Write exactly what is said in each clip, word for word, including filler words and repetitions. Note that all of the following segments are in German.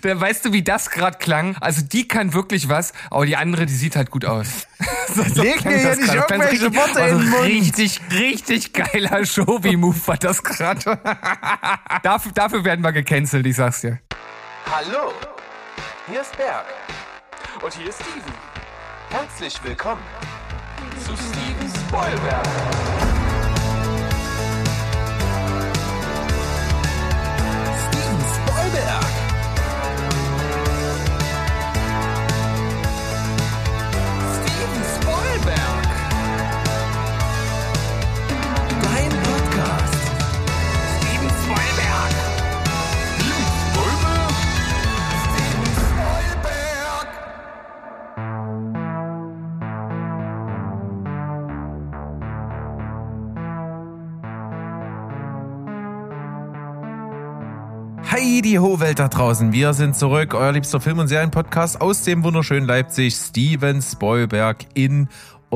Der, weißt du, wie das gerade klang? Also die kann wirklich was, aber die andere, die sieht halt gut aus. so, so Leg mir hier nicht irgendwelche Worte in den Mund. Richtig, richtig geiler Shobi-Move war das gerade. dafür, dafür werden wir gecancelt, ich sag's dir. Hallo, hier ist Berg. Und hier ist Steven. Herzlich willkommen zu Steven Spoilberg. Steven Spoilberg. Steven Spoilberg. Dein Podcast. Steven Spoilberg. Steven Spoilberg. Steven Spoilberg. Hi, die Ho-Welt da draußen. Wir sind zurück, euer liebster Film- und Serienpodcast aus dem wunderschönen Leipzig. Steven Spoilberg in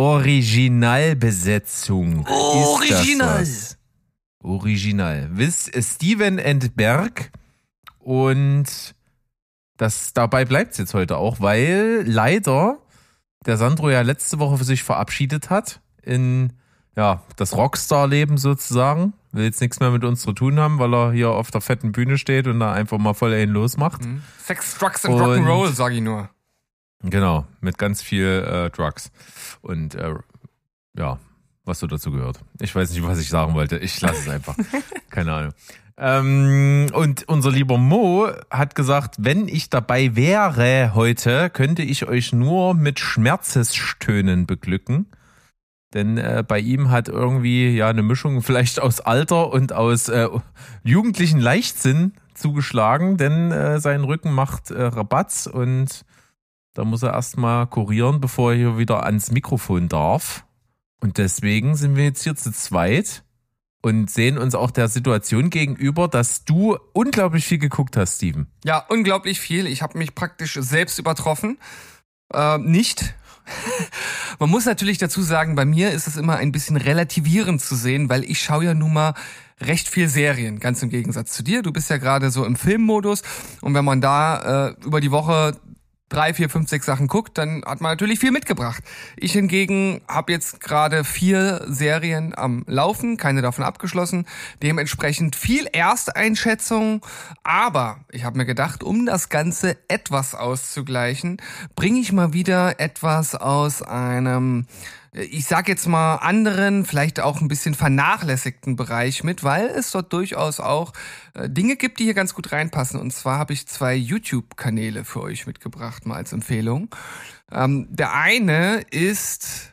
Originalbesetzung. Original. Ist das was? Original. Wisst Steven and Berg. Und das dabei bleibt es jetzt heute auch, weil leider der Sandro ja letzte Woche für sich verabschiedet hat in ja, das Rockstar-Leben sozusagen. Will jetzt nichts mehr mit uns zu tun haben, weil er hier auf der fetten Bühne steht und da einfach mal voll einen losmacht. Mhm. Sex, Drugs and Rock'n'Roll, sag ich nur. Genau, mit ganz viel äh, Drugs. Und äh, ja, was so dazu gehört. Ich weiß nicht, was ich sagen wollte. Ich lasse es einfach. Keine Ahnung. Ähm, und unser lieber Mo hat gesagt, wenn ich dabei wäre heute, könnte ich euch nur mit Schmerzesstönen beglücken. Denn äh, bei ihm hat irgendwie ja eine Mischung vielleicht aus Alter und aus äh, jugendlichen Leichtsinn zugeschlagen, denn äh, sein Rücken macht äh, Rabatz und da muss er erstmal kurieren, bevor er hier wieder ans Mikrofon darf. Und deswegen sind wir jetzt hier zu zweit und sehen uns auch der Situation gegenüber, dass du unglaublich viel geguckt hast, Steven. Ja, unglaublich viel. Ich habe mich praktisch selbst übertroffen. Äh, nicht. Man muss natürlich dazu sagen, bei mir ist es immer ein bisschen relativierend zu sehen, weil ich schaue ja nun mal recht viel Serien, ganz im Gegensatz zu dir. Du bist ja gerade so im Filmmodus und wenn man da äh, über die Woche drei, vier, fünf, sechs Sachen guckt, dann hat man natürlich viel mitgebracht. Ich hingegen habe jetzt gerade vier Serien am Laufen, keine davon abgeschlossen, dementsprechend viel Ersteinschätzung, aber ich habe mir gedacht, um das Ganze etwas auszugleichen, bringe ich mal wieder etwas aus einem, ich sag jetzt mal, anderen, vielleicht auch ein bisschen vernachlässigten Bereich mit, weil es dort durchaus auch äh, Dinge gibt, die hier ganz gut reinpassen. Und zwar habe ich zwei YouTube-Kanäle für euch mitgebracht, mal als Empfehlung. Ähm, der eine ist,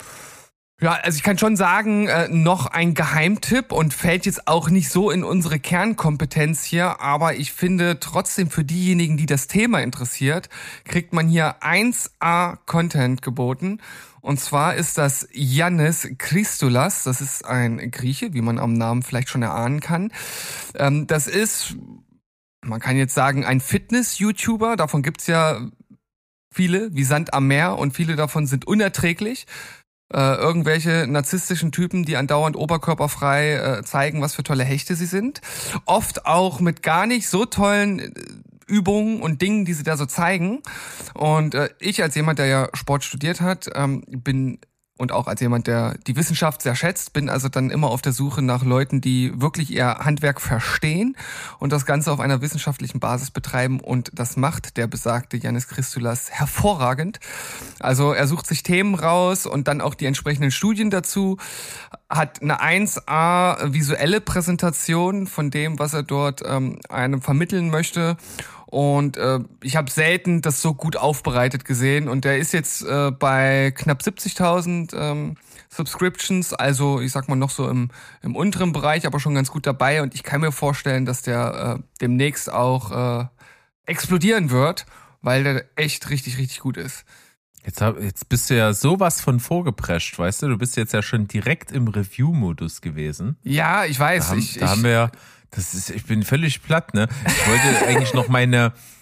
ja, also ich kann schon sagen, äh, noch ein Geheimtipp und fällt jetzt auch nicht so in unsere Kernkompetenz hier, aber ich finde trotzdem für diejenigen, die das Thema interessiert, kriegt man hier eins A Content geboten. Und zwar ist das Yannis Christoulas, das ist ein Grieche, wie man am Namen vielleicht schon erahnen kann. Ähm, das ist, man kann jetzt sagen, ein Fitness-YouTuber, davon gibt's ja viele, wie Sand am Meer, und viele davon sind unerträglich. Äh, irgendwelche narzisstischen Typen, die andauernd oberkörperfrei äh, zeigen, was für tolle Hechte sie sind. Oft auch mit gar nicht so tollen äh, Übungen und Dingen, die sie da so zeigen. Und äh, ich als jemand, der ja Sport studiert hat, ähm, bin, und auch als jemand, der die Wissenschaft sehr schätzt, bin also dann immer auf der Suche nach Leuten, die wirklich ihr Handwerk verstehen und das Ganze auf einer wissenschaftlichen Basis betreiben. Und das macht der besagte Yannis Christoulas hervorragend. Also er sucht sich Themen raus und dann auch die entsprechenden Studien dazu, hat eine eins A visuelle Präsentation von dem, was er dort ähm, einem vermitteln möchte. Und äh, ich habe selten das so gut aufbereitet gesehen. Und der ist jetzt äh, bei knapp siebzigtausend ähm, Subscriptions, also ich sag mal noch so im, im unteren Bereich, aber schon ganz gut dabei. Und ich kann mir vorstellen, dass der äh, demnächst auch äh, explodieren wird, weil der echt richtig, richtig gut ist. Jetzt, hab, jetzt bist du ja sowas von vorgeprescht, weißt du? Du bist jetzt ja schon direkt im Review-Modus gewesen. Ja, ich weiß. Da haben, ich, da ich, haben wir ja, das ist, ich bin völlig platt, ne? Ich wollte eigentlich noch meine,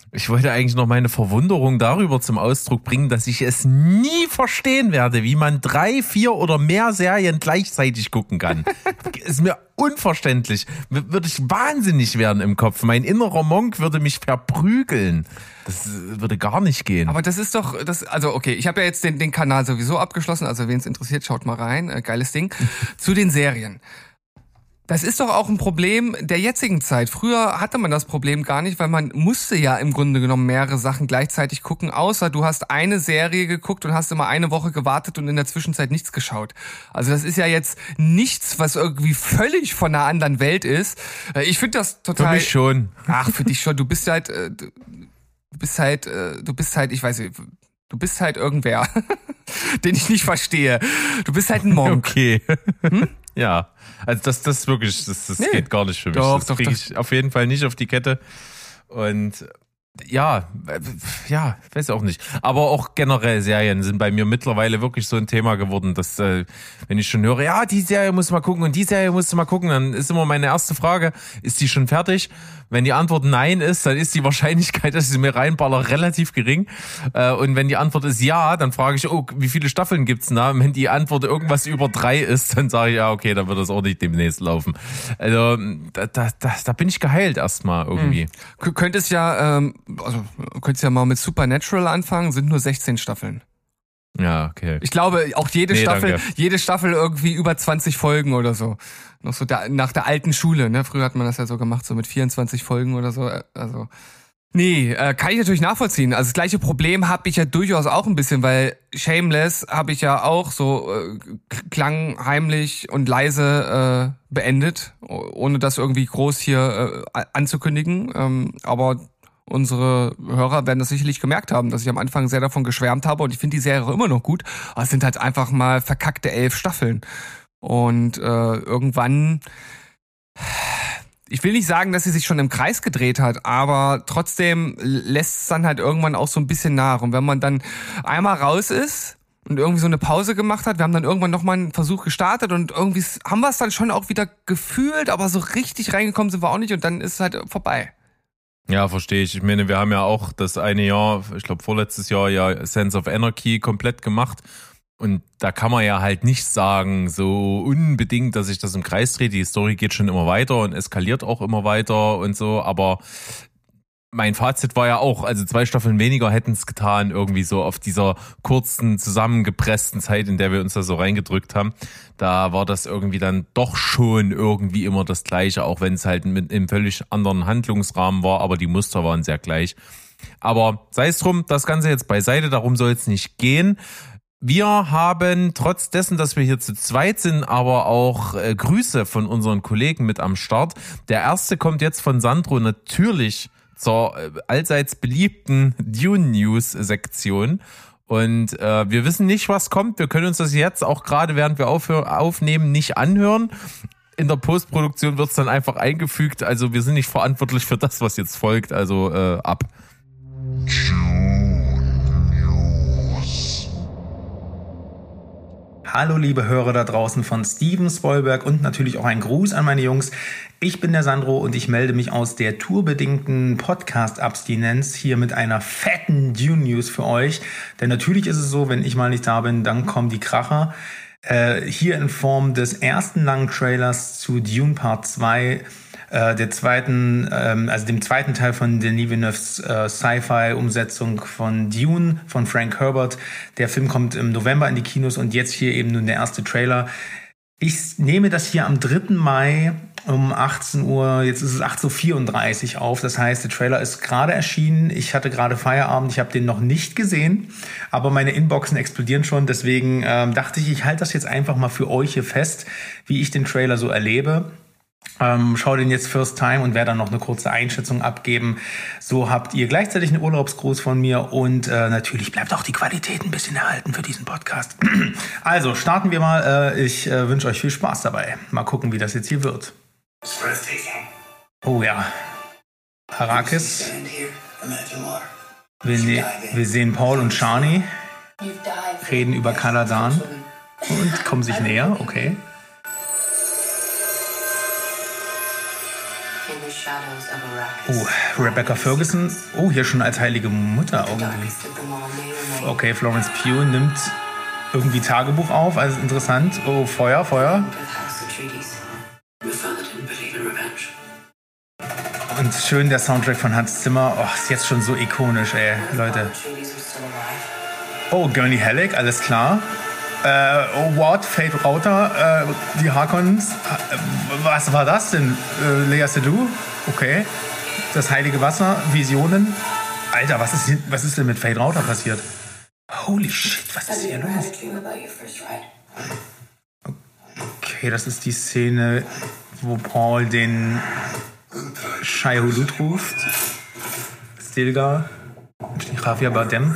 Ich wollte eigentlich noch meine Verwunderung darüber zum Ausdruck bringen, dass ich es nie verstehen werde, wie man drei, vier oder mehr Serien gleichzeitig gucken kann. Ist mir unverständlich. Würde ich wahnsinnig werden im Kopf. Mein innerer Monk würde mich verprügeln. Das würde gar nicht gehen. Aber das ist doch, das, also okay, ich habe ja jetzt den, den Kanal sowieso abgeschlossen, also wen es interessiert, schaut mal rein, äh, geiles Ding. Zu den Serien. Das ist doch auch ein Problem der jetzigen Zeit. Früher hatte man das Problem gar nicht, weil man musste ja im Grunde genommen mehrere Sachen gleichzeitig gucken, außer du hast eine Serie geguckt und hast immer eine Woche gewartet und in der Zwischenzeit nichts geschaut. Also das ist ja jetzt nichts, was irgendwie völlig von einer anderen Welt ist. Ich finde das total... Für mich schon. Ach, für dich schon. Du bist halt... Du bist halt... Du bist halt, ich weiß nicht... Du bist halt irgendwer, den ich nicht verstehe. Du bist halt ein Monk. Okay. Hm? Ja, also das, das wirklich, das, das nee. geht gar nicht für mich. Doch, das doch, kriege ich auf jeden Fall nicht auf die Kette. Und ja, ja, weiß auch nicht. Aber auch generell Serien sind bei mir mittlerweile wirklich so ein Thema geworden, dass äh, wenn ich schon höre, ja, die Serie muss mal gucken und die Serie musst du mal gucken, dann ist immer meine erste Frage, ist die schon fertig? Wenn die Antwort nein ist, dann ist die Wahrscheinlichkeit, dass ich sie mir reinballer, relativ gering. Äh, und wenn die Antwort ist ja, dann frage ich, oh, wie viele Staffeln gibt's denn da? Und wenn die Antwort irgendwas über drei ist, dann sage ich, ja, okay, dann wird das auch nicht demnächst laufen. Also da, da, da, da bin ich geheilt erstmal irgendwie. Hm. Könntest ja, ähm, also könntest ja mal mit Supernatural anfangen, sind nur sechzehn Staffeln. Ja, okay. Ich glaube, auch jede nee, Staffel, danke. jede Staffel irgendwie über zwanzig Folgen oder so. Noch so der, nach der alten Schule, ne? Früher hat man das ja so gemacht, so mit vierundzwanzig Folgen oder so. Also, nee, äh, kann ich natürlich nachvollziehen. Also das gleiche Problem habe ich ja durchaus auch ein bisschen, weil Shameless habe ich ja auch so äh, klang heimlich und leise äh, beendet, ohne das irgendwie groß hier äh, anzukündigen. Ähm, aber unsere Hörer werden das sicherlich gemerkt haben, dass ich am Anfang sehr davon geschwärmt habe und ich finde die Serie immer noch gut. Aber es sind halt einfach mal verkackte elf Staffeln. Und äh, irgendwann, ich will nicht sagen, dass sie sich schon im Kreis gedreht hat, aber trotzdem lässt es dann halt irgendwann auch so ein bisschen nach. Und wenn man dann einmal raus ist und irgendwie so eine Pause gemacht hat, wir haben dann irgendwann nochmal einen Versuch gestartet und irgendwie haben wir es dann schon auch wieder gefühlt, aber so richtig reingekommen sind wir auch nicht und dann ist es halt vorbei. Ja, verstehe ich. Ich meine, wir haben ja auch das eine Jahr, ich glaube vorletztes Jahr ja Sense of Anarchy komplett gemacht. Und da kann man ja halt nicht sagen, so unbedingt, dass sich das im Kreis dreht. Die Story geht schon immer weiter und eskaliert auch immer weiter und so. Aber mein Fazit war ja auch, also zwei Staffeln weniger hätten es getan, irgendwie so auf dieser kurzen, zusammengepressten Zeit, in der wir uns da so reingedrückt haben. Da war das irgendwie dann doch schon irgendwie immer das Gleiche, auch wenn es halt mit einem völlig anderen Handlungsrahmen war, aber die Muster waren sehr gleich. Aber sei es drum, das Ganze jetzt beiseite, darum soll es nicht gehen. Wir haben trotz dessen, dass wir hier zu zweit sind, aber auch äh, Grüße von unseren Kollegen mit am Start. Der erste kommt jetzt von Sandro natürlich zur äh, allseits beliebten Dune News Sektion. Und äh, wir wissen nicht, was kommt. Wir können uns das jetzt auch gerade, während wir aufhör- aufnehmen, nicht anhören. In der Postproduktion wird es dann einfach eingefügt. Also wir sind nicht verantwortlich für das, was jetzt folgt. Also äh, ab. Hallo liebe Hörer da draußen von Steven Spoilberg und natürlich auch ein Gruß an meine Jungs. Ich bin der Sandro und ich melde mich aus der tourbedingten Podcast-Abstinenz hier mit einer fetten Dune-News für euch. Denn natürlich ist es so, wenn ich mal nicht da bin, dann kommen die Kracher. Äh, hier in Form des ersten langen Trailers zu Dune Part zwei, äh, der zweiten, ähm, also dem zweiten Teil von Denis Villeneuves äh, Sci-Fi-Umsetzung von Dune von Frank Herbert. Der Film kommt im November in die Kinos und jetzt hier eben nun der erste Trailer. Ich nehme das hier am dritten Mai um achtzehn Uhr, jetzt ist es acht Uhr vierunddreißig auf. Das heißt, der Trailer ist gerade erschienen. Ich hatte gerade Feierabend, ich habe den noch nicht gesehen, aber meine Inboxen explodieren schon. Deswegen ähm, dachte ich, ich halte das jetzt einfach mal für euch hier fest, wie ich den Trailer so erlebe. Ähm, schau den jetzt first time und werde dann noch eine kurze Einschätzung abgeben. So habt ihr gleichzeitig einen Urlaubsgruß von mir und äh, natürlich bleibt auch die Qualität ein bisschen erhalten für diesen Podcast. Also starten wir mal. Äh, ich äh, wünsche euch viel Spaß dabei. Mal gucken, wie das jetzt hier wird. Oh ja. Arrakis. Wir, ne- wir sehen Paul und Shani reden über Caladan und kommen sich näher. Okay. Oh, Rebecca Ferguson. Oh, hier schon als heilige Mutter irgendwie. Okay, Florence Pugh nimmt irgendwie Tagebuch auf, also interessant. Oh, Feuer, Feuer. Und schön der Soundtrack von Hans Zimmer. Oh, ist jetzt schon so ikonisch, ey, Leute. Oh, Gurney Halleck, alles klar. Äh, oh, Ward, Fate Rauter, äh, die Harkonnens. Äh, was war das denn? Äh, Lea Seydoux? Okay. Das heilige Wasser, Visionen. Alter, was ist, was ist denn mit Fate Rauter passiert? Holy shit, was ist hier los? Okay, das ist die Szene, wo Paul den Shai Hulud ruft. Stilgar. Javier Bardem.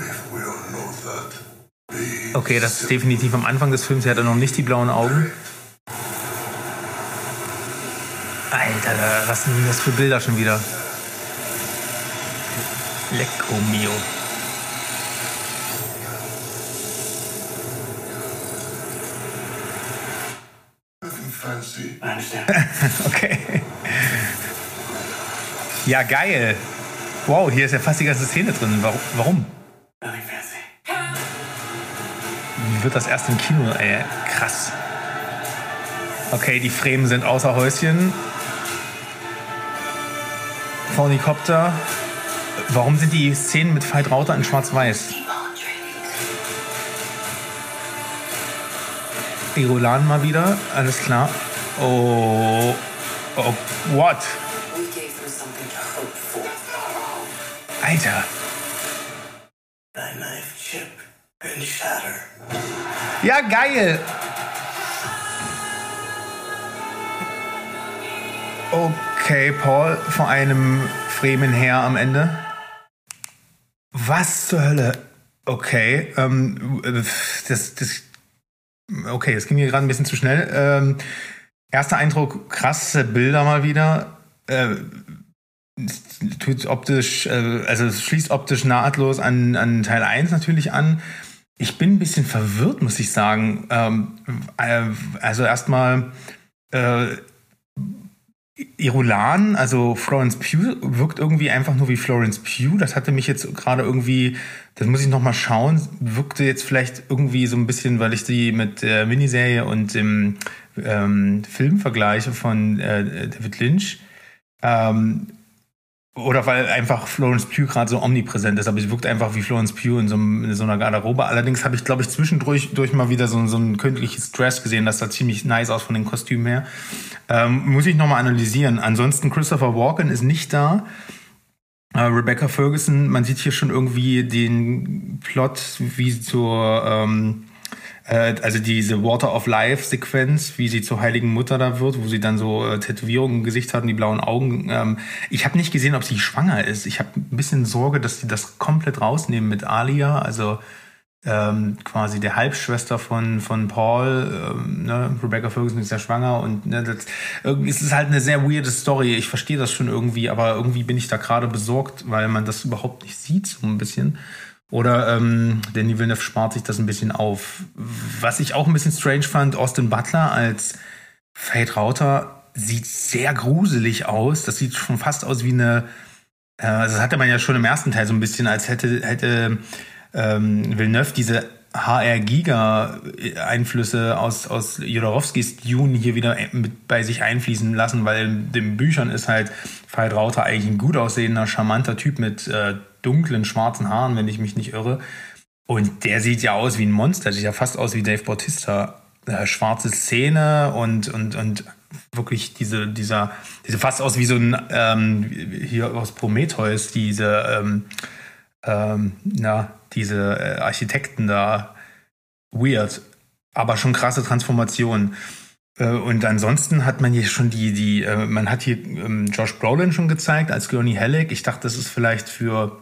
Okay, das ist definitiv am Anfang des Films. Er hatte noch nicht die blauen Augen. Alter, was sind denn das für Bilder schon wieder? Lecco mio. Okay. Ja, geil. Wow, hier ist ja fast die ganze Szene drin. Warum? Wie wird das erst im Kino? Ey, krass. Okay, die Fremen sind außer Häuschen. Phonicopter. Warum sind die Szenen mit Veit Rauter in Schwarz-Weiß? Irulan mal wieder, alles klar. Oh, oh, what? Alter. Ja, geil. Okay, Paul vor einem Fremen her am Ende. Was zur Hölle? Okay, ähm, das, das, okay, das ging mir gerade ein bisschen zu schnell. Ähm, erster Eindruck, krasse Bilder mal wieder. Äh, tut optisch, äh, also es schließt optisch nahtlos an, an Teil eins natürlich an. Ich bin ein bisschen verwirrt, muss ich sagen. Ähm, äh, also erstmal äh, Irulan, also Florence Pugh, wirkt irgendwie einfach nur wie Florence Pugh. Das hatte mich jetzt gerade irgendwie, das muss ich nochmal schauen, wirkte jetzt vielleicht irgendwie so ein bisschen, weil ich die mit der Miniserie und dem ähm, Film vergleiche von äh, David Lynch. Ähm, Oder weil einfach Florence Pugh gerade so omnipräsent ist, aber sie wirkt einfach wie Florence Pugh in so, einem, in so einer Garderobe. Allerdings habe ich, glaube ich, zwischendurch durch mal wieder so, so ein künstliches Dress gesehen, das sah ziemlich nice aus von den Kostümen her. Ähm, muss ich nochmal analysieren. Ansonsten Christopher Walken ist nicht da. Äh, Rebecca Ferguson, man sieht hier schon irgendwie den Plot wie zur... Ähm, also diese Water of Life Sequenz, wie sie zur heiligen Mutter da wird, wo sie dann so äh, Tätowierungen im Gesicht hat und die blauen Augen. Ähm, ich habe nicht gesehen, ob sie schwanger ist. Ich habe ein bisschen Sorge, dass sie das komplett rausnehmen mit Alia, also ähm, quasi der Halbschwester von von Paul. Ähm, ne? Rebecca Ferguson ist ja schwanger und ne, das, irgendwie ist es halt eine sehr weirde Story. Ich verstehe das schon irgendwie, aber irgendwie bin ich da gerade besorgt, weil man das überhaupt nicht sieht, so ein bisschen. Oder ähm, Denis Villeneuve spart sich das ein bisschen auf. Was ich auch ein bisschen strange fand, Austin Butler als Veit Rauter sieht sehr gruselig aus. Das sieht schon fast aus wie eine, äh, das hatte man ja schon im ersten Teil so ein bisschen, als hätte, hätte ähm, Villeneuve diese H R-Giga-Einflüsse aus, aus Jodorowskis Dune hier wieder mit bei sich einfließen lassen, weil in den Büchern ist halt Veit Rauter eigentlich ein gut aussehender, charmanter Typ mit äh, dunklen, schwarzen Haaren, wenn ich mich nicht irre. Und der sieht ja aus wie ein Monster. Der sieht ja fast aus wie Dave Bautista. Äh, schwarze Zähne und, und, und wirklich diese, dieser, diese fast aus wie so ein, ähm, hier aus Prometheus, diese, ähm, ähm, na, diese äh, Architekten da. Weird. Aber schon krasse Transformation. Äh, und ansonsten hat man hier schon die, die, äh, man hat hier ähm, Josh Brolin schon gezeigt als Gurney Halleck. Ich dachte, das ist vielleicht für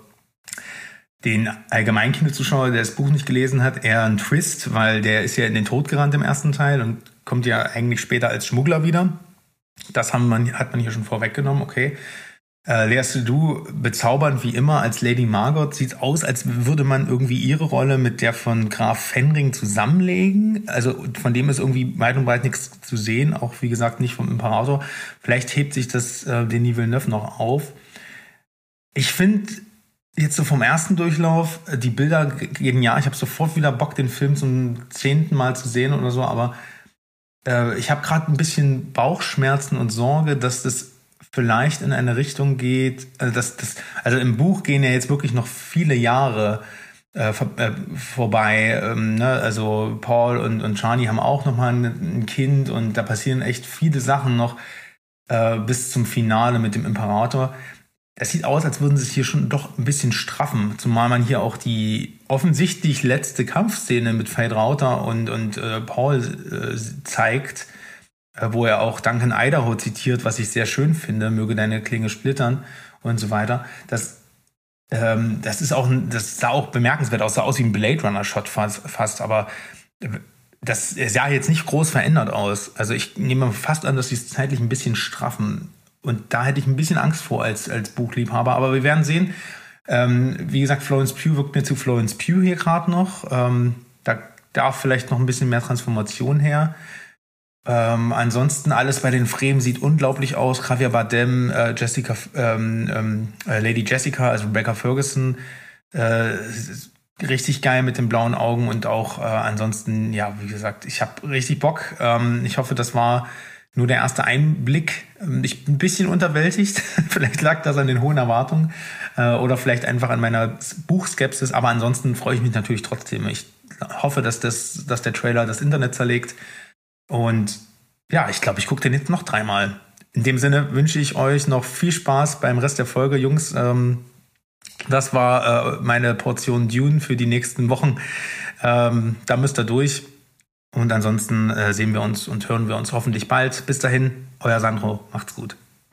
den Allgemeinkinozuschauer, der das Buch nicht gelesen hat, eher ein Twist, weil der ist ja in den Tod gerannt im ersten Teil und kommt ja eigentlich später als Schmuggler wieder. Das haben man, hat man hier schon vorweggenommen, okay. Äh, Lea Seydoux bezaubernd wie immer als Lady Margot. Sieht aus, als würde man irgendwie ihre Rolle mit der von Graf Fenring zusammenlegen. Also von dem ist irgendwie weit und breit nichts zu sehen. Auch wie gesagt nicht vom Imperator. Vielleicht hebt sich das äh, Denis Villeneuve noch auf. Ich finde jetzt so vom ersten Durchlauf die Bilder genial. Ich habe sofort wieder Bock, den Film zum zehnten Mal zu sehen oder so. Aber äh, ich habe gerade ein bisschen Bauchschmerzen und Sorge, dass das vielleicht in eine Richtung geht, also, das, das, also im Buch gehen ja jetzt wirklich noch viele Jahre äh, vor, äh, vorbei. Ähm, ne? Also Paul und, und Chani haben auch noch mal ein, ein Kind und da passieren echt viele Sachen noch äh, bis zum Finale mit dem Imperator. Es sieht aus, als würden sie sich hier schon doch ein bisschen straffen, zumal man hier auch die offensichtlich letzte Kampfszene mit Veit Rauter und, und äh, Paul äh, zeigt, wo er auch Duncan Idaho zitiert, was ich sehr schön finde, möge deine Klinge splittern und so weiter. Das, ähm, das ist auch, das sah auch bemerkenswert aus, sah aus wie ein Blade Runner Shot fast, fast aber das sah jetzt nicht groß verändert aus. Also ich nehme fast an, dass sie es zeitlich ein bisschen straffen und da hätte ich ein bisschen Angst vor als, als Buchliebhaber, aber wir werden sehen. Ähm, wie gesagt, Florence Pugh wirkt mir zu Florence Pugh hier gerade noch. Ähm, da darf vielleicht noch ein bisschen mehr Transformation her. Ähm, ansonsten alles bei den Fremen sieht unglaublich aus. Javier Bardem, äh, Jessica, ähm, ähm, äh, Lady Jessica, also Rebecca Ferguson, äh, richtig geil mit den blauen Augen und auch äh, ansonsten, ja, wie gesagt, ich habe richtig Bock. Ähm, ich hoffe, das war nur der erste Einblick. Ich bin ein bisschen unterwältigt. Vielleicht lag das an den hohen Erwartungen äh, oder vielleicht einfach an meiner Buchskepsis. Aber ansonsten freue ich mich natürlich trotzdem. Ich hoffe, dass, das, dass der Trailer das Internet zerlegt. Und ja, ich glaube, ich gucke den jetzt noch dreimal. In dem Sinne wünsche ich euch noch viel Spaß beim Rest der Folge. Jungs, ähm, das war äh, meine Portion Dune für die nächsten Wochen. Ähm, da müsst ihr durch. Und ansonsten äh, sehen wir uns und hören wir uns hoffentlich bald. Bis dahin, euer Sandro. Macht's gut.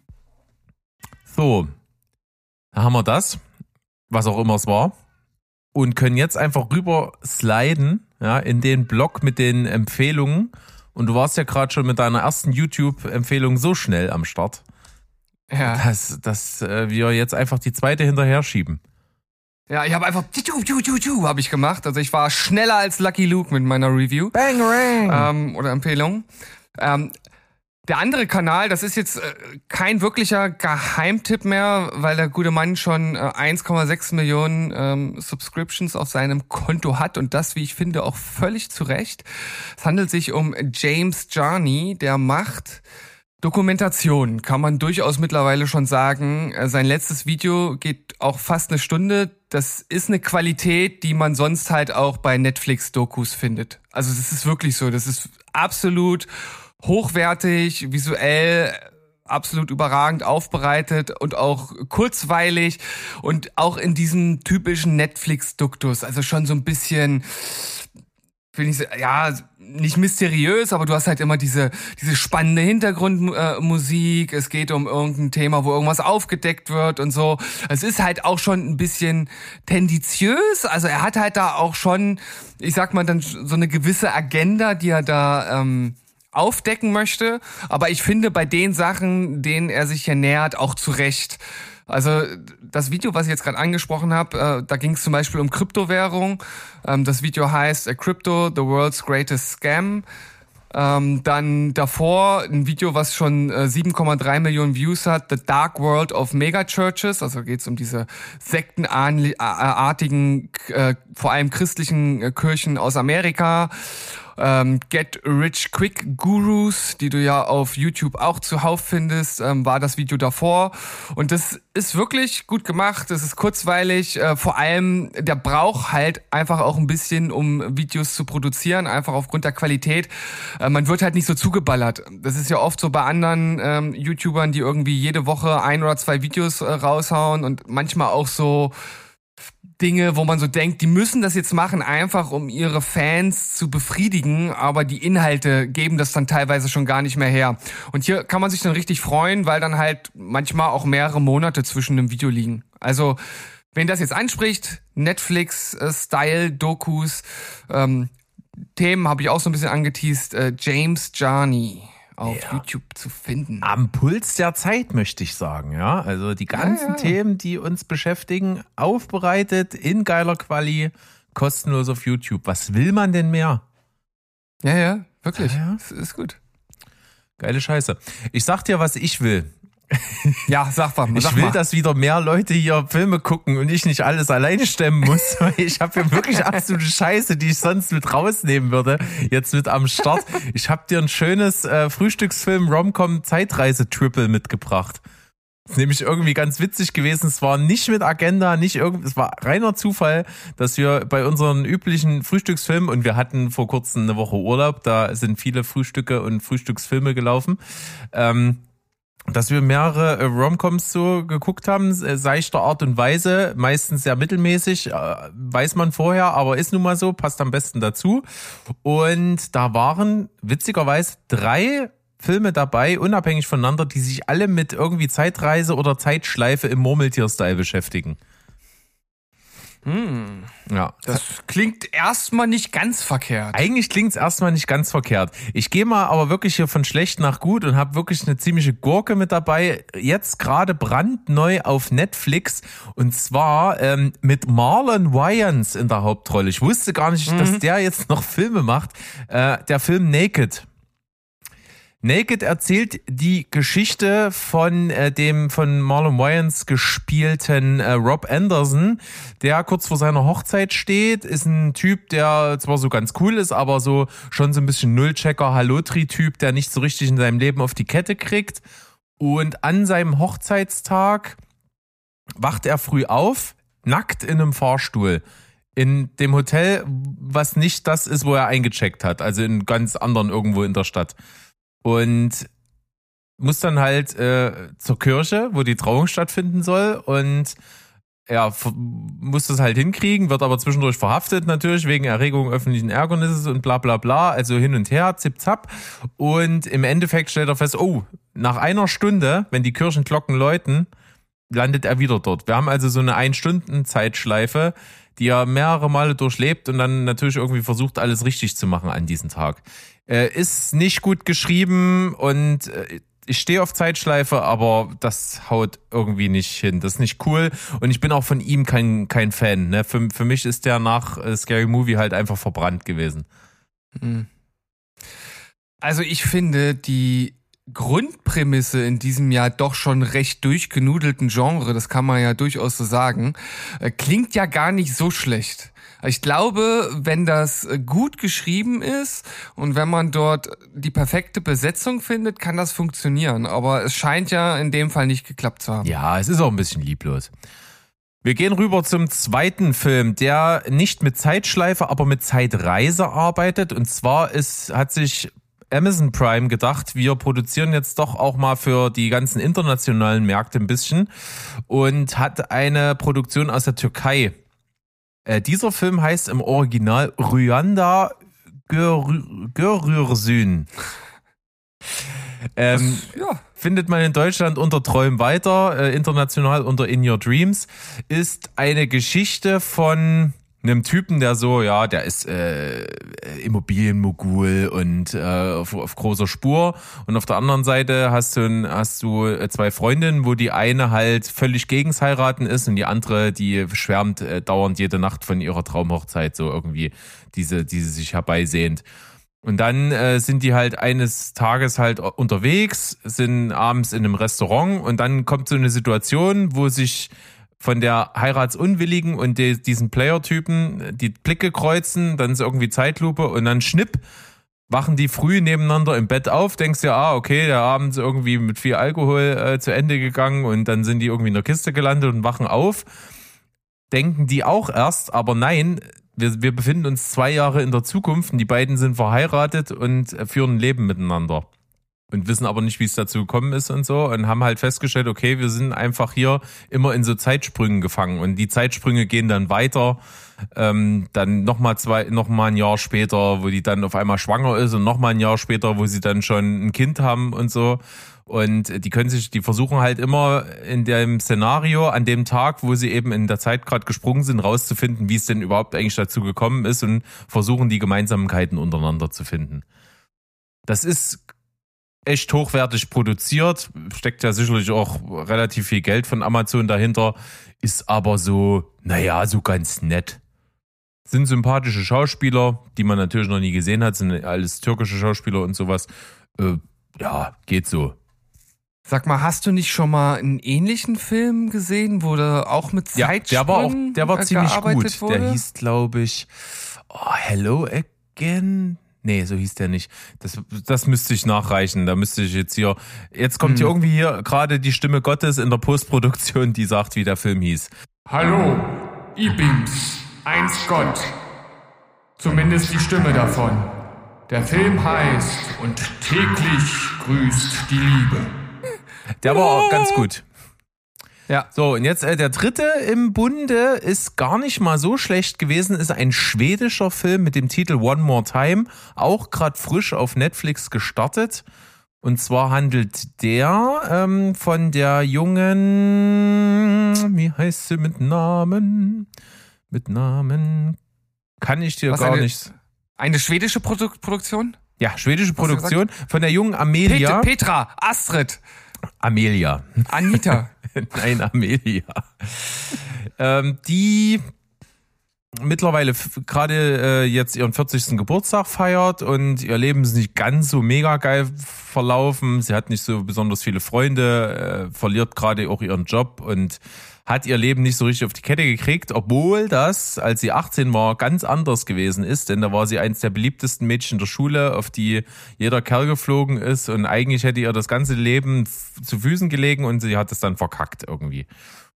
So, da haben wir das, was auch immer es war. Und können jetzt einfach rüber sliden, ja, in den Blog mit den Empfehlungen. Und du warst ja gerade schon mit deiner ersten YouTube-Empfehlung so schnell am Start, Ja. dass, dass äh, wir jetzt einfach die zweite hinterher schieben. Ja, ich habe einfach habe ich gemacht. Also ich war schneller als Lucky Luke mit meiner Review. Bang, bang. Ähm, oder Empfehlung. Ähm, der andere Kanal, das ist jetzt äh, kein wirklicher Geheimtipp mehr, weil der gute Mann schon äh, eins Komma sechs Millionen ähm, Subscriptions auf seinem Konto hat und das, wie ich finde, auch völlig zu Recht. Es handelt sich um James Jarney, der macht Dokumentation, kann man durchaus mittlerweile schon sagen. Sein letztes Video geht auch fast eine Stunde. Das ist eine Qualität, die man sonst halt auch bei Netflix-Dokus findet. Also das ist wirklich so. Das ist absolut hochwertig, visuell absolut überragend aufbereitet und auch kurzweilig und auch in diesem typischen Netflix-Duktus. Also schon so ein bisschen, will ich sagen, ja, nicht mysteriös, aber du hast halt immer diese diese spannende Hintergrundmusik. Es geht um irgendein Thema, wo irgendwas aufgedeckt wird und so. Es ist halt auch schon ein bisschen tendenziös. Also er hat halt da auch schon, ich sag mal, dann so eine gewisse Agenda, die er da ähm, aufdecken möchte. Aber ich finde bei den Sachen, denen er sich hier nähert, auch zu Recht. Also das Video, was ich jetzt gerade angesprochen habe, äh, da ging es zum Beispiel um Kryptowährung. Ähm, das Video heißt A Crypto, the World's Greatest Scam. Ähm, dann davor ein Video, was schon äh, sieben Komma drei Millionen Views hat, The Dark World of Megachurches. Also geht es um diese sektenartigen, äh, vor allem christlichen äh, Kirchen aus Amerika. Ähm, Get Rich Quick Gurus, die du ja auf YouTube auch zuhauf findest, ähm, war das Video davor. Und das ist wirklich gut gemacht, es ist kurzweilig, äh, vor allem der braucht halt einfach auch ein bisschen, um Videos zu produzieren, einfach aufgrund der Qualität. Äh, man wird halt nicht so zugeballert. Das ist ja oft so bei anderen ähm, YouTubern, die irgendwie jede Woche ein oder zwei Videos äh, raushauen und manchmal auch so Dinge, wo man so denkt, die müssen das jetzt machen, einfach um ihre Fans zu befriedigen, aber die Inhalte geben das dann teilweise schon gar nicht mehr her. Und hier kann man sich dann richtig freuen, weil dann halt manchmal auch mehrere Monate zwischen dem Video liegen. Also, wen das jetzt anspricht, Netflix-Style-Dokus, ähm, Themen habe ich auch so ein bisschen angeteased, äh, James Jarney. auf Ja. YouTube zu finden. Am Puls der Zeit, möchte ich sagen, ja. Also die ganzen Ja, ja. Themen, die uns beschäftigen, aufbereitet in geiler Quali, kostenlos auf YouTube. Was will man denn mehr? Ja, ja, wirklich. Ja, ja. Das ist gut. Geile Scheiße. Ich sag dir, was ich will. Ja, sag mal. Ich sag will, mal. dass wieder mehr Leute hier Filme gucken und ich nicht alles alleine stemmen muss. Weil ich habe hier wirklich absolute Scheiße, die ich sonst mit rausnehmen würde, jetzt mit am Start. Ich habe dir ein schönes äh, Frühstücksfilm Rom-Com Zeitreise-Triple mitgebracht. Das ist nämlich irgendwie ganz witzig gewesen. Es war nicht mit Agenda, nicht irgendwie, es war reiner Zufall, dass wir bei unseren üblichen Frühstücksfilmen, und wir hatten vor kurzem eine Woche Urlaub, da sind viele Frühstücke und Frühstücksfilme gelaufen, ähm, dass wir mehrere äh, Romcoms so geguckt haben, äh, seichter Art und Weise, meistens sehr mittelmäßig, äh, weiß man vorher, aber ist nun mal so, passt am besten dazu. Und da waren witzigerweise drei Filme dabei, unabhängig voneinander, die sich alle mit irgendwie Zeitreise oder Zeitschleife im Murmeltier-Style beschäftigen. Hm, Ja, das klingt erstmal nicht ganz verkehrt. eigentlich klingt's erstmal nicht ganz verkehrt. Ich gehe mal aber wirklich hier von schlecht nach gut und habe wirklich eine ziemliche Gurke mit dabei. Jetzt gerade brandneu auf Netflix, und zwar ähm, mit Marlon Wayans in der Hauptrolle. Ich wusste gar nicht, mhm. dass der jetzt noch Filme macht. Äh, der Film Naked. Naked erzählt die Geschichte von äh, dem von Marlon Wayans gespielten äh, Rob Anderson, der kurz vor seiner Hochzeit steht, ist ein Typ, der zwar so ganz cool ist, aber so schon so ein bisschen Nullchecker, Hallotri-Typ, der nicht so richtig in seinem Leben auf die Kette kriegt. Und an seinem Hochzeitstag wacht er früh auf, nackt in einem Fahrstuhl. In dem Hotel, was nicht das ist, wo er eingecheckt hat, also in ganz anderen irgendwo in der Stadt. Und muss dann halt äh, zur Kirche, wo die Trauung stattfinden soll, und ja, muss das halt hinkriegen, wird aber zwischendurch verhaftet natürlich wegen Erregung öffentlichen Ärgernisses und bla bla bla, also hin und her, zip zap. Und im Endeffekt stellt er fest, oh, nach einer Stunde, wenn die Kirchenglocken läuten, landet er wieder dort. Wir haben also so eine Ein-Stunden-Zeitschleife, die er mehrere Male durchlebt und dann natürlich irgendwie versucht, alles richtig zu machen an diesem Tag. Äh, ist nicht gut geschrieben und äh, ich stehe auf Zeitschleife, aber das haut irgendwie nicht hin. Das ist nicht cool und ich bin auch von ihm kein kein Fan. Ne? Für, für mich ist der nach äh, Scary Movie halt einfach verbrannt gewesen. Also ich finde die Grundprämisse in diesem Jahr doch schon recht durchgenudelten Genre, das kann man ja durchaus so sagen, äh, klingt ja gar nicht so schlecht. Ich glaube, wenn das gut geschrieben ist und wenn man dort die perfekte Besetzung findet, kann das funktionieren. Aber es scheint ja in dem Fall nicht geklappt zu haben. Ja, es ist auch ein bisschen lieblos. Wir gehen rüber zum zweiten Film, der nicht mit Zeitschleife, aber mit Zeitreise arbeitet. Und zwar ist, hat sich Amazon Prime gedacht, wir produzieren jetzt doch auch mal für die ganzen internationalen Märkte ein bisschen und hat eine Produktion aus der Türkei. Äh, dieser Film heißt im Original Rüyanda Görürsün. Ähm, ja. Findet man in Deutschland unter Träum weiter, äh, international unter In Your Dreams. Ist eine Geschichte von einem Typen, der so, ja, der ist äh, Immobilienmogul und äh, auf, auf großer Spur. Und auf der anderen Seite hast du, ein, hast du zwei Freundinnen, wo die eine halt völlig gegens Heiraten ist und die andere, die schwärmt äh, dauernd jede Nacht von ihrer Traumhochzeit, so irgendwie, diese, diese sich herbeisehnt. Und dann äh, sind die halt eines Tages halt unterwegs, sind abends in einem Restaurant und dann kommt so eine Situation, wo sich von der Heiratsunwilligen und die, diesen Player-Typen die Blicke kreuzen, dann ist irgendwie Zeitlupe und dann schnipp, wachen die früh nebeneinander im Bett auf, denkst dir, ah, okay, der Abend ist irgendwie mit viel Alkohol äh, zu Ende gegangen und dann sind die irgendwie in der Kiste gelandet und wachen auf. Denken die auch erst, aber nein, wir, wir befinden uns zwei Jahre in der Zukunft und die beiden sind verheiratet und führen ein Leben miteinander. Und wissen aber nicht, wie es dazu gekommen ist und so und haben halt festgestellt, okay, wir sind einfach hier immer in so Zeitsprüngen gefangen und die Zeitsprünge gehen dann weiter, ähm, dann nochmal zwei, noch mal ein Jahr später, wo die dann auf einmal schwanger ist und nochmal ein Jahr später, wo sie dann schon ein Kind haben und so. Und die können sich, die versuchen halt immer in dem Szenario an dem Tag, wo sie eben in der Zeit gerade gesprungen sind, rauszufinden, wie es denn überhaupt eigentlich dazu gekommen ist und versuchen die Gemeinsamkeiten untereinander zu finden. Das ist echt hochwertig produziert, steckt ja sicherlich auch relativ viel Geld von Amazon dahinter, ist aber so, naja, so ganz nett. Sind sympathische Schauspieler, die man natürlich noch nie gesehen hat, sind alles türkische Schauspieler und sowas. Äh, ja, geht so. Sag mal, hast du nicht schon mal einen ähnlichen Film gesehen, wo du auch mit Zeitsprüngen Ja, der war auch, der war ziemlich gut. wurde? Der hieß, glaube ich, oh, Hello Again. Nee, so hieß der nicht. Das, das müsste ich nachreichen. Da müsste ich jetzt hier. Jetzt kommt hm. hier irgendwie hier gerade die Stimme Gottes in der Postproduktion, die sagt, wie der Film hieß. Hallo, I-Beams, eins Gott. Zumindest die Stimme davon. Der Film heißt Und täglich grüßt die Liebe. Der war auch ganz gut. Ja. So, und jetzt äh, der dritte im Bunde ist gar nicht mal so schlecht gewesen, ist ein schwedischer Film mit dem Titel One More Time, auch gerade frisch auf Netflix gestartet. Und zwar handelt der ähm, von der jungen, wie heißt sie mit Namen? Mit Namen kann ich dir Was, gar eine, nicht... Eine schwedische Produ- Produktion? Ja, schwedische Produktion von der jungen Amelia. Pet- Petra, Astrid. Amelia. Anita. Nein, Amelia. ähm, die mittlerweile f- gerade äh, jetzt ihren vierzigsten Geburtstag feiert und ihr Leben ist nicht ganz so mega geil verlaufen. Sie hat nicht so besonders viele Freunde, äh, verliert gerade auch ihren Job und hat ihr Leben nicht so richtig auf die Kette gekriegt, obwohl das, als sie achtzehn war, ganz anders gewesen ist, denn da war sie eins der beliebtesten Mädchen der Schule, auf die jeder Kerl geflogen ist und eigentlich hätte ihr das ganze Leben f- zu Füßen gelegen und sie hat es dann verkackt irgendwie.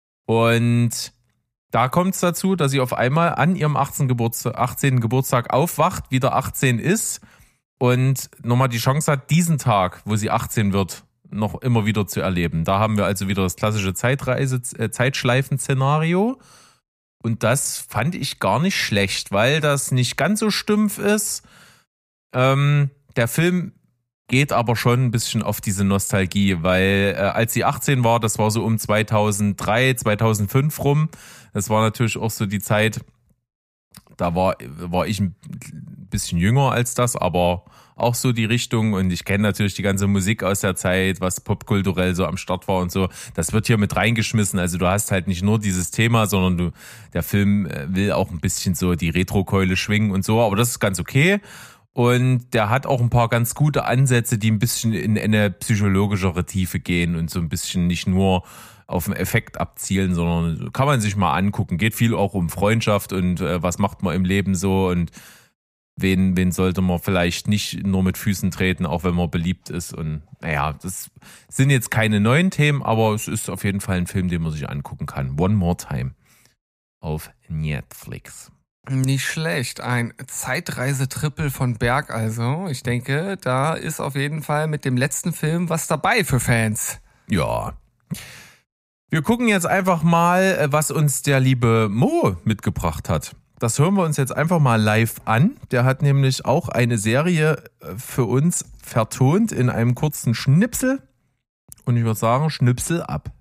Und da kommt es dazu, dass sie auf einmal an ihrem achtzehnten Geburtstag, achtzehnten Geburtstag aufwacht, wieder achtzehn ist und nochmal die Chance hat, diesen Tag, wo sie achtzehn wird, noch immer wieder zu erleben. Da haben wir also wieder das klassische Zeitreise, äh, Zeitschleifen-Szenario. Und das fand ich gar nicht schlecht, weil das nicht ganz so stumpf ist. Ähm, der Film geht aber schon ein bisschen auf diese Nostalgie, weil äh, als sie achtzehn war, das war so um zweitausenddrei, zweitausendfünf rum. Das war natürlich auch so die Zeit, da war, war ich ein bisschen jünger als das, aber auch so die Richtung und ich kenne natürlich die ganze Musik aus der Zeit, was popkulturell so am Start war und so. Das wird hier mit reingeschmissen. Also du hast halt nicht nur dieses Thema, sondern du, der Film will auch ein bisschen so die Retrokeule schwingen und so, aber das ist ganz okay. Und der hat auch ein paar ganz gute Ansätze, die ein bisschen in eine psychologischere Tiefe gehen und so ein bisschen nicht nur auf den Effekt abzielen, sondern kann man sich mal angucken. Geht viel auch um Freundschaft und äh, was macht man im Leben so und Wen, wen sollte man vielleicht nicht nur mit Füßen treten, auch wenn man beliebt ist. Und naja, das sind jetzt keine neuen Themen, aber es ist auf jeden Fall ein Film, den man sich angucken kann. One More Time auf Netflix. Nicht schlecht. Ein Zeitreisetrippel von Berg also. Ich denke, da ist auf jeden Fall mit dem letzten Film was dabei für Fans. Ja. Wir gucken jetzt einfach mal, was uns der liebe Mo mitgebracht hat. Das hören wir uns jetzt einfach mal live an. Der hat nämlich auch eine Serie für uns vertont in einem kurzen Schnipsel. Und ich würde sagen, Schnipsel ab.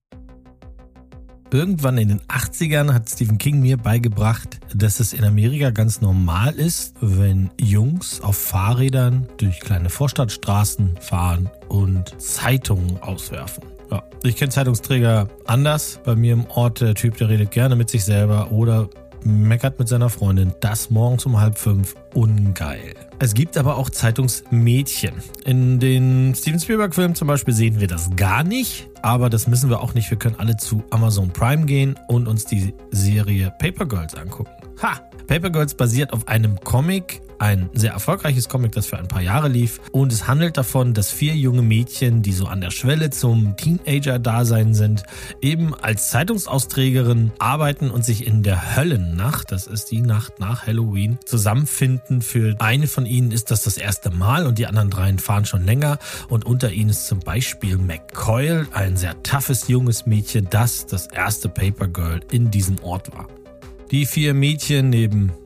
Irgendwann in den achtzigern hat Stephen King mir beigebracht, dass es in Amerika ganz normal ist, wenn Jungs auf Fahrrädern durch kleine Vorstadtstraßen fahren und Zeitungen auswerfen. Ja, ich kenne Zeitungsträger anders. Bei mir im Ort der Typ, der redet gerne mit sich selber oder meckert mit seiner Freundin, das morgens um halb fünf, ungeil. Es gibt aber auch Zeitungsmädchen. In den Steven Spielberg-Filmen zum Beispiel sehen wir das gar nicht, aber das müssen wir auch nicht. Wir können alle zu Amazon Prime gehen und uns die Serie Paper Girls angucken. Ha! Paper Girls basiert auf einem Comic, ein sehr erfolgreiches Comic, das für ein paar Jahre lief. Und es handelt davon, dass vier junge Mädchen, die so an der Schwelle zum Teenager-Dasein sind, eben als Zeitungsausträgerin arbeiten und sich in der Höllennacht, das ist die Nacht nach Halloween, zusammenfinden. Für eine von ihnen ist das das erste Mal und die anderen dreien fahren schon länger. Und unter ihnen ist zum Beispiel McCoyle, ein sehr toughes junges Mädchen, das das erste Paper Girl in diesem Ort war. Die vier Mädchen neben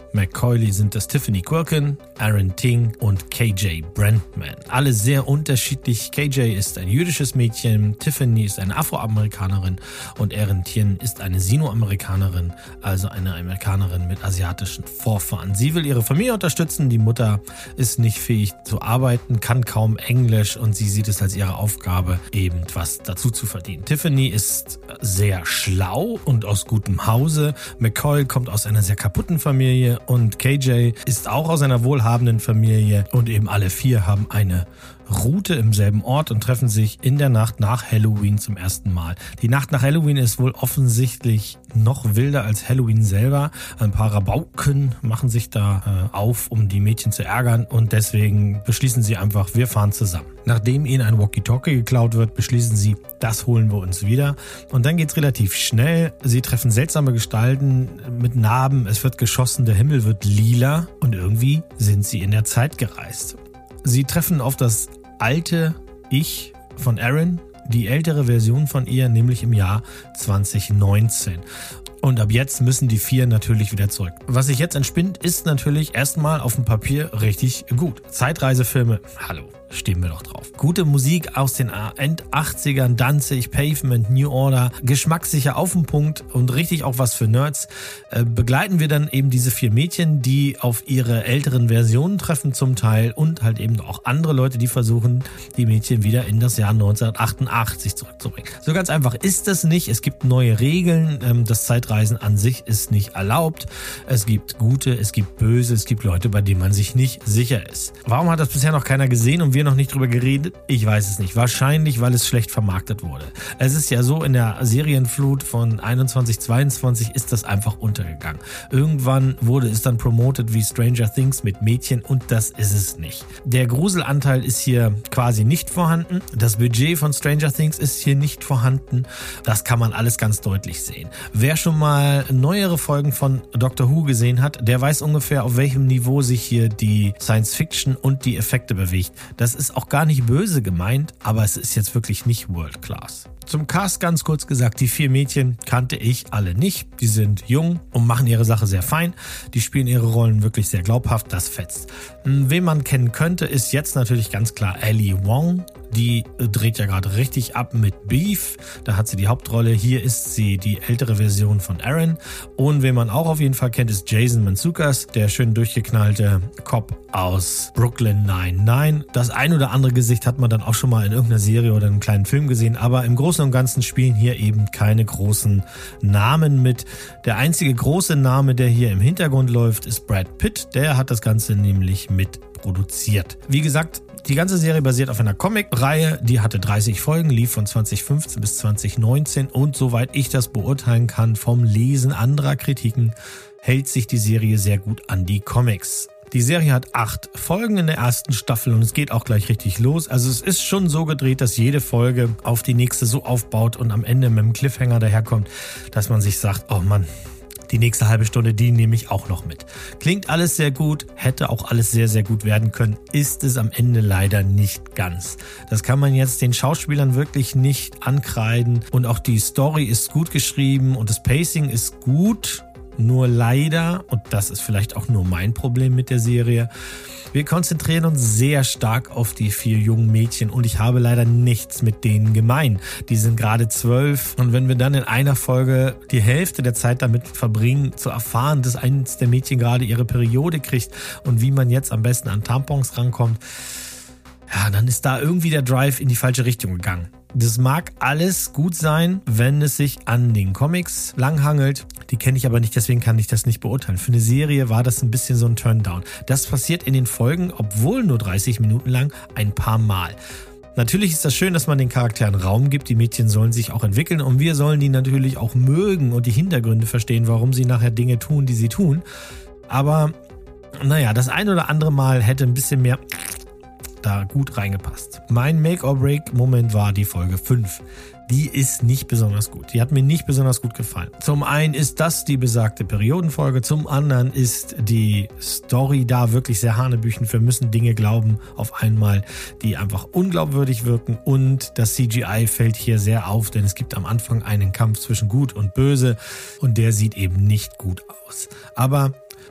McCoy sind das Tiffany Quirkin, Aaron Ting und K J Brandman. Alle sehr unterschiedlich. K J ist ein jüdisches Mädchen, Tiffany ist eine Afroamerikanerin und Aaron Ting ist eine Sinoamerikanerin, also eine Amerikanerin mit asiatischen Vorfahren. Sie will ihre Familie unterstützen, die Mutter ist nicht fähig zu arbeiten, kann kaum Englisch und sie sieht es als ihre Aufgabe, eben was dazu zu verdienen. Tiffany ist sehr schlau und aus gutem Hause. McCoy kommt aus einer sehr kaputten Familie und K J ist auch aus einer wohlhabenden Familie und eben alle vier haben eine Route im selben Ort und treffen sich in der Nacht nach Halloween zum ersten Mal. Die Nacht nach Halloween ist wohl offensichtlich noch wilder als Halloween selber. Ein paar Rabauken machen sich da äh, auf, um die Mädchen zu ärgern und deswegen beschließen sie einfach, wir fahren zusammen. Nachdem ihnen ein Walkie-Talkie geklaut wird, beschließen sie, das holen wir uns wieder. Und dann geht's relativ schnell. Sie treffen seltsame Gestalten mit Narben, es wird geschossen, der Himmel wird lila und irgendwie sind sie in der Zeit gereist. Sie treffen auf das alte Ich von Aaron, die ältere Version von ihr, nämlich im Jahr zwanzig neunzehn. Und ab jetzt müssen die vier natürlich wieder zurück. Was sich jetzt entspinnt, ist natürlich erstmal auf dem Papier richtig gut. Zeitreisefilme, hallo, stehen wir doch drauf. Gute Musik aus den End-achtzigern, Danzig, Pavement, New Order, geschmackssicher auf den Punkt und richtig auch was für Nerds. Äh, begleiten wir dann eben diese vier Mädchen, die auf ihre älteren Versionen treffen zum Teil und halt eben auch andere Leute, die versuchen, die Mädchen wieder in das Jahr neunzehnhundertachtundachtzig zurückzubringen. So ganz einfach ist das nicht. Es gibt neue Regeln. Ähm, das Zeitreisen an sich ist nicht erlaubt. Es gibt gute, es gibt böse, es gibt Leute, bei denen man sich nicht sicher ist. Warum hat das bisher noch keiner gesehen und wir noch nicht drüber geredet? Ich weiß es nicht. Wahrscheinlich, weil es schlecht vermarktet wurde. Es ist ja so, in der Serienflut von einundzwanzig, zweiundzwanzig ist das einfach untergegangen. Irgendwann wurde es dann promotet wie Stranger Things mit Mädchen und das ist es nicht. Der Gruselanteil ist hier quasi nicht vorhanden. Das Budget von Stranger Things ist hier nicht vorhanden. Das kann man alles ganz deutlich sehen. Wer schon mal neuere Folgen von Doctor Who gesehen hat, der weiß ungefähr, auf welchem Niveau sich hier die Science Fiction und die Effekte bewegt. Das ist auch gar nicht böse gemeint, aber es ist jetzt wirklich nicht World Class. Zum Cast ganz kurz gesagt, die vier Mädchen kannte ich alle nicht. Die sind jung und machen ihre Sache sehr fein. Die spielen ihre Rollen wirklich sehr glaubhaft, das fetzt. Wen man kennen könnte, ist jetzt natürlich ganz klar Ali Wong. Die dreht ja gerade richtig ab mit Beef. Da hat sie die Hauptrolle. Hier ist sie die ältere Version von Aaron. Und wen man auch auf jeden Fall kennt, ist Jason Mantzoukas, der schön durchgeknallte Cop aus Brooklyn Nine-Nine. Das ein oder andere Gesicht hat man dann auch schon mal in irgendeiner Serie oder einem kleinen Film gesehen. Aber im Großen und Ganzen spielen hier eben keine großen Namen mit. Der einzige große Name, der hier im Hintergrund läuft, ist Brad Pitt. Der hat das Ganze nämlich mit produziert. Wie gesagt, die ganze Serie basiert auf einer Comic-Reihe, die hatte dreißig Folgen, lief von zwanzig fünfzehn bis zwanzig neunzehn und soweit ich das beurteilen kann vom Lesen anderer Kritiken, hält sich die Serie sehr gut an die Comics. Die Serie hat acht Folgen in der ersten Staffel und es geht auch gleich richtig los. Also es ist schon so gedreht, dass jede Folge auf die nächste so aufbaut und am Ende mit einem Cliffhanger daherkommt, dass man sich sagt, oh Mann, die nächste halbe Stunde, die nehme ich auch noch mit. Klingt alles sehr gut, hätte auch alles sehr, sehr gut werden können, ist es am Ende leider nicht ganz. Das kann man jetzt den Schauspielern wirklich nicht ankreiden und auch die Story ist gut geschrieben und das Pacing ist gut, nur leider, und das ist vielleicht auch nur mein Problem mit der Serie, wir konzentrieren uns sehr stark auf die vier jungen Mädchen und ich habe leider nichts mit denen gemein. Die sind gerade zwölf und wenn wir dann in einer Folge die Hälfte der Zeit damit verbringen, zu erfahren, dass eines der Mädchen gerade ihre Periode kriegt und wie man jetzt am besten an Tampons rankommt, ja, dann ist da irgendwie der Drive in die falsche Richtung gegangen. Das mag alles gut sein, wenn es sich an den Comics langhangelt. Die kenne ich aber nicht, deswegen kann ich das nicht beurteilen. Für eine Serie war das ein bisschen so ein Turndown. Das passiert in den Folgen, obwohl nur dreißig Minuten lang, ein paar Mal. Natürlich ist das schön, dass man den Charakteren Raum gibt. Die Mädchen sollen sich auch entwickeln und wir sollen die natürlich auch mögen und die Hintergründe verstehen, warum sie nachher Dinge tun, die sie tun. Aber naja, das ein oder andere Mal hätte ein bisschen mehr da gut reingepasst. Mein Make-or-Break-Moment war die Folge fünf. Die ist nicht besonders gut. Die hat mir nicht besonders gut gefallen. Zum einen ist das die besagte Periodenfolge, zum anderen ist die Story da wirklich sehr hanebüchen. Wir müssen Dinge glauben auf einmal, die einfach unglaubwürdig wirken und das C G I fällt hier sehr auf, denn es gibt am Anfang einen Kampf zwischen Gut und Böse und der sieht eben nicht gut aus. Aber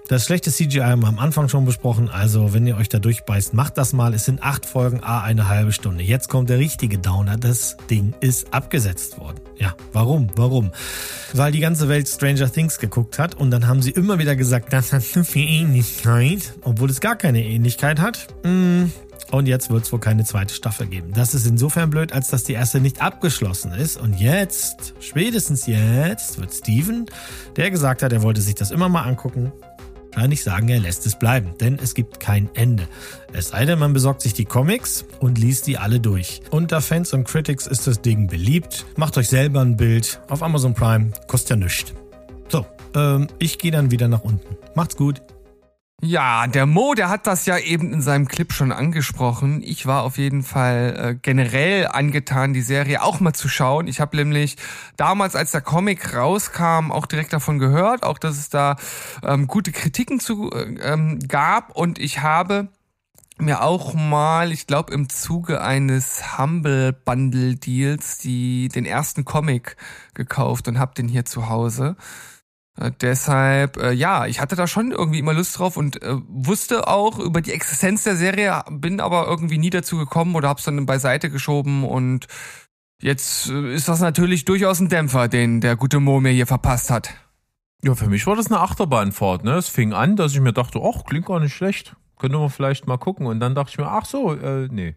Das schlechte C G I haben wir am Anfang schon besprochen, also wenn ihr euch da durchbeißt, macht das mal. Es sind acht Folgen, a eine halbe Stunde. Jetzt kommt der richtige Downer, das Ding ist abgesetzt worden. Ja, warum? Warum? Weil die ganze Welt Stranger Things geguckt hat und dann haben sie immer wieder gesagt, das hat zu viel Ähnlichkeit, obwohl es gar keine Ähnlichkeit hat. Und jetzt wird es wohl keine zweite Staffel geben. Das ist insofern blöd, als dass die erste nicht abgeschlossen ist. Und jetzt, spätestens jetzt, wird Steven, der gesagt hat, er wollte sich das immer mal angucken, wahrscheinlich sagen, er lässt es bleiben, denn es gibt kein Ende. Es sei denn, man besorgt sich die Comics und liest die alle durch. Unter Fans und Critics ist das Ding beliebt. Macht euch selber ein Bild auf Amazon Prime, kostet ja nichts. So, ähm, ich gehe dann wieder nach unten. Macht's gut. Ja, der Mo, der hat das ja eben in seinem Clip schon angesprochen. Ich war auf jeden Fall äh, generell angetan, die Serie auch mal zu schauen. Ich habe nämlich damals, als der Comic rauskam, auch direkt davon gehört, auch dass es da ähm, gute Kritiken zu äh, ähm, gab. Und ich habe mir auch mal, ich glaube im Zuge eines Humble Bundle Deals, die den ersten Comic gekauft und habe den hier zu Hause. Äh, deshalb, äh, ja, ich hatte da schon irgendwie immer Lust drauf und äh, wusste auch über die Existenz der Serie, bin aber irgendwie nie dazu gekommen oder hab's dann beiseite geschoben und jetzt äh, ist das natürlich durchaus ein Dämpfer, den der gute Mo mir hier verpasst hat. Ja, für mich war das eine Achterbahnfahrt, ne? Es fing an, dass ich mir dachte, ach, klingt gar nicht schlecht. Könnte man vielleicht mal gucken. Und dann dachte ich mir, ach so, äh, nee.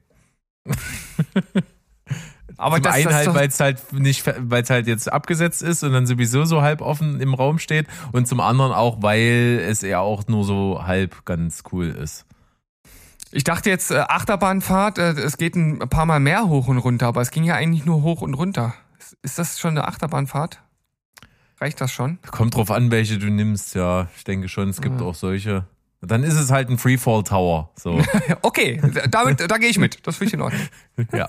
Aber Zum das, einen das halt, doch- weil es halt nicht, weil es halt jetzt abgesetzt ist und dann sowieso so halb offen im Raum steht und zum anderen auch, weil es ja auch nur so halb ganz cool ist. Ich dachte jetzt äh, Achterbahnfahrt, äh, es geht ein paar Mal mehr hoch und runter, aber es ging ja eigentlich nur hoch und runter. Ist, ist das schon eine Achterbahnfahrt? Reicht das schon? Kommt drauf an, welche du nimmst, ja. Ich denke schon, es gibt Ja. auch solche. Dann ist es halt ein Freefall Tower, so. Okay, damit, da gehe ich mit. Das finde ich in Ordnung. Ja.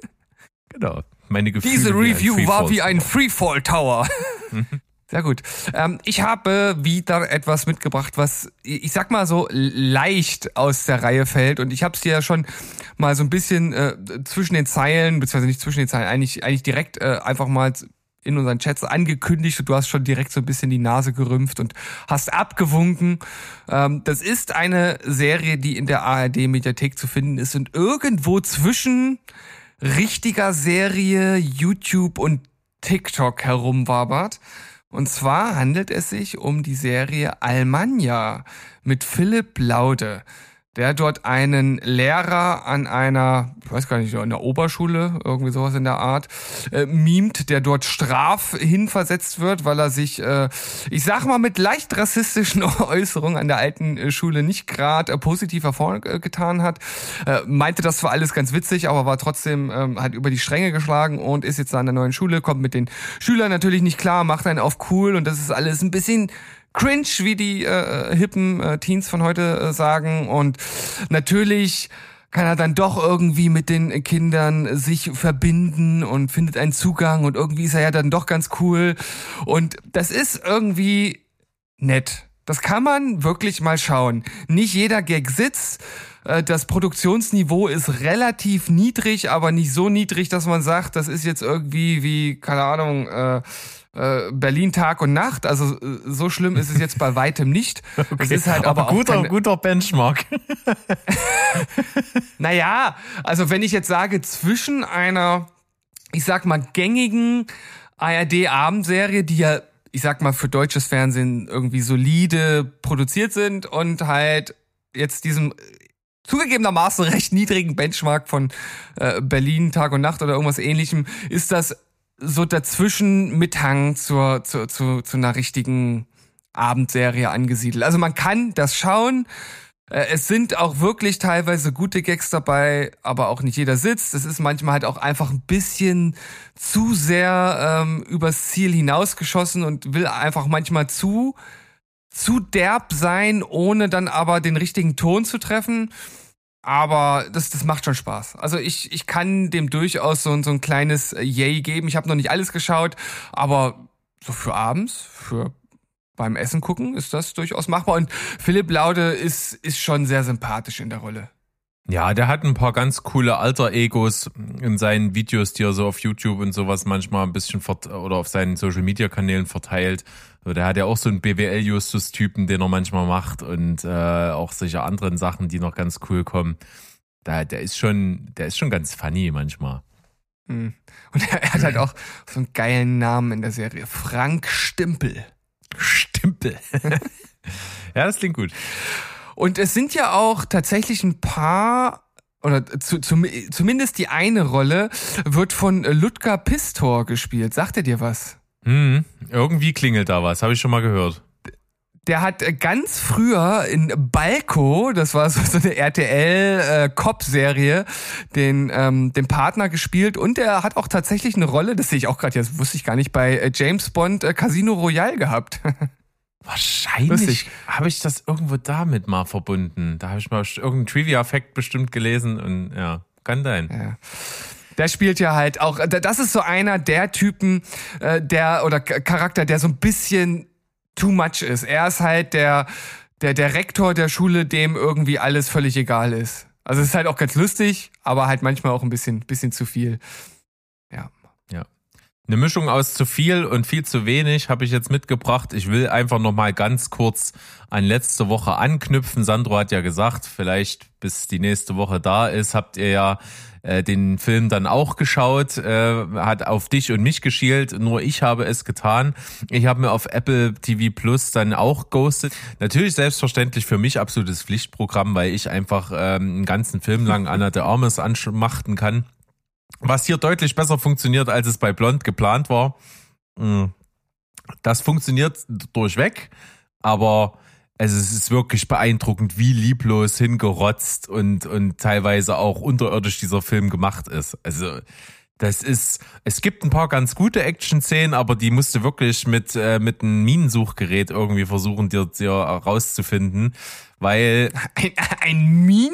Genau. Meine Gefühle Diese wie ein Review war wie ein Freefall Freefall Tower. Sehr gut. Ähm, ich habe wieder etwas mitgebracht, was, ich sag mal so, leicht aus der Reihe fällt. Und ich habe es dir ja schon mal so ein bisschen äh, zwischen den Zeilen, beziehungsweise nicht zwischen den Zeilen, eigentlich, eigentlich direkt äh, einfach mal in unseren Chats angekündigt und du hast schon direkt so ein bisschen die Nase gerümpft und hast abgewunken. Ähm, das ist eine Serie, die in der A R D-Mediathek zu finden ist und irgendwo zwischen richtiger Serie, YouTube und TikTok herumwabert. Und zwar handelt es sich um die Serie Almanja mit Philipp Laude, der dort einen Lehrer an einer, ich weiß gar nicht, an der Oberschule, irgendwie sowas in der Art, äh, mimt, der dort straf hinversetzt wird, weil er sich, äh, ich sag mal, mit leicht rassistischen Äußerungen an der alten äh, Schule nicht gerade äh, positiv hervorgetan hat. Äh, meinte, das war alles ganz witzig, aber war trotzdem ähm, halt über die Stränge geschlagen und ist jetzt an der neuen Schule, kommt mit den Schülern natürlich nicht klar, macht einen auf cool und das ist alles ein bisschen cringe, wie die äh, hippen äh, Teens von heute äh, sagen. Und natürlich kann er dann doch irgendwie mit den Kindern sich verbinden und findet einen Zugang und irgendwie ist er ja dann doch ganz cool. Und das ist irgendwie nett. Das kann man wirklich mal schauen. Nicht jeder Gag sitzt. Äh, Das Produktionsniveau ist relativ niedrig, aber nicht so niedrig, dass man sagt, das ist jetzt irgendwie wie, keine Ahnung, äh, äh, Berlin Tag und Nacht. Also äh, so schlimm ist es jetzt bei weitem nicht. Es ist halt aber, aber guter, auch keine, guter Benchmark. Naja, also wenn ich jetzt sage, zwischen einer, ich sag mal, gängigen A R D-Abendserie, die ja, ich sag mal, für deutsches Fernsehen irgendwie solide produziert sind und halt jetzt diesem zugegebenermaßen recht niedrigen Benchmark von äh, Berlin Tag und Nacht oder irgendwas ähnlichem, ist das so dazwischen mit Hang zur, zu, zu, zu einer richtigen Abendserie angesiedelt. Also man kann das schauen. Äh, Es sind auch wirklich teilweise gute Gags dabei, aber auch nicht jeder sitzt. Es ist manchmal halt auch einfach ein bisschen zu sehr ähm, übers Ziel hinausgeschossen und will einfach manchmal zu zu derb sein, ohne dann aber den richtigen Ton zu treffen. Aber das, das macht schon Spaß. Also ich, ich kann dem durchaus so, so ein kleines Yay geben. Ich habe noch nicht alles geschaut, aber so für abends, für beim Essen gucken, ist das durchaus machbar. Und Philipp Laude ist, ist schon sehr sympathisch in der Rolle. Ja, der hat ein paar ganz coole Alter-Egos in seinen Videos, die er so auf YouTube und sowas manchmal ein bisschen vert- oder auf seinen Social-Media-Kanälen verteilt. Also der hat ja auch so einen B W L-Justus-Typen, den er manchmal macht und äh, auch solche anderen Sachen, die noch ganz cool kommen. Da, der ist schon, der ist schon ganz funny manchmal. Und er hat halt auch so einen geilen Namen in der Serie. Frank Stimpel. Stimpel. Ja, das klingt gut. Und es sind ja auch tatsächlich ein paar, oder zu, zu, zumindest die eine Rolle wird von Ludger Pistor gespielt. Sagt er dir was? Hm, irgendwie klingelt da was, habe ich schon mal gehört. Der hat ganz früher in Balko, das war so, so eine R T L-Cop-Serie, den, ähm, den Partner gespielt und er hat auch tatsächlich eine Rolle, das sehe ich auch gerade, das wusste ich gar nicht, bei James Bond äh, Casino Royale gehabt. Wahrscheinlich habe ich das irgendwo damit mal verbunden. Da habe ich mal irgendeinen Trivia-Fact bestimmt gelesen und ja, kann sein. Ja. Der spielt ja halt auch, das ist so einer der Typen, äh, der oder Charakter, der so ein bisschen too much ist. Er ist halt der, der, der Rektor der Schule, dem irgendwie alles völlig egal ist. Also es ist halt auch ganz lustig, aber halt manchmal auch ein bisschen, bisschen zu viel. Ja. Ja. Eine Mischung aus zu viel und viel zu wenig habe ich jetzt mitgebracht. Ich will einfach noch mal ganz kurz an letzte Woche anknüpfen. Sandro hat ja gesagt, vielleicht bis die nächste Woche da ist, habt ihr ja äh, den Film dann auch geschaut, äh, hat auf dich und mich geschielt. Nur ich habe es getan. Ich habe mir auf Apple T V Plus dann auch Ghosted. Natürlich selbstverständlich für mich absolutes Pflichtprogramm, weil ich einfach ähm, einen ganzen Film lang Anna de Armas anmachten kann. Was hier deutlich besser funktioniert, als es bei Blond geplant war. Das funktioniert durchweg, aber also es ist wirklich beeindruckend, wie lieblos hingerotzt und, und teilweise auch unterirdisch dieser Film gemacht ist. Also das ist, es gibt ein paar ganz gute Action-Szenen, aber die musst du wirklich mit, äh, mit einem Minensuchgerät irgendwie versuchen, dir, dir rauszufinden. Weil ein, ein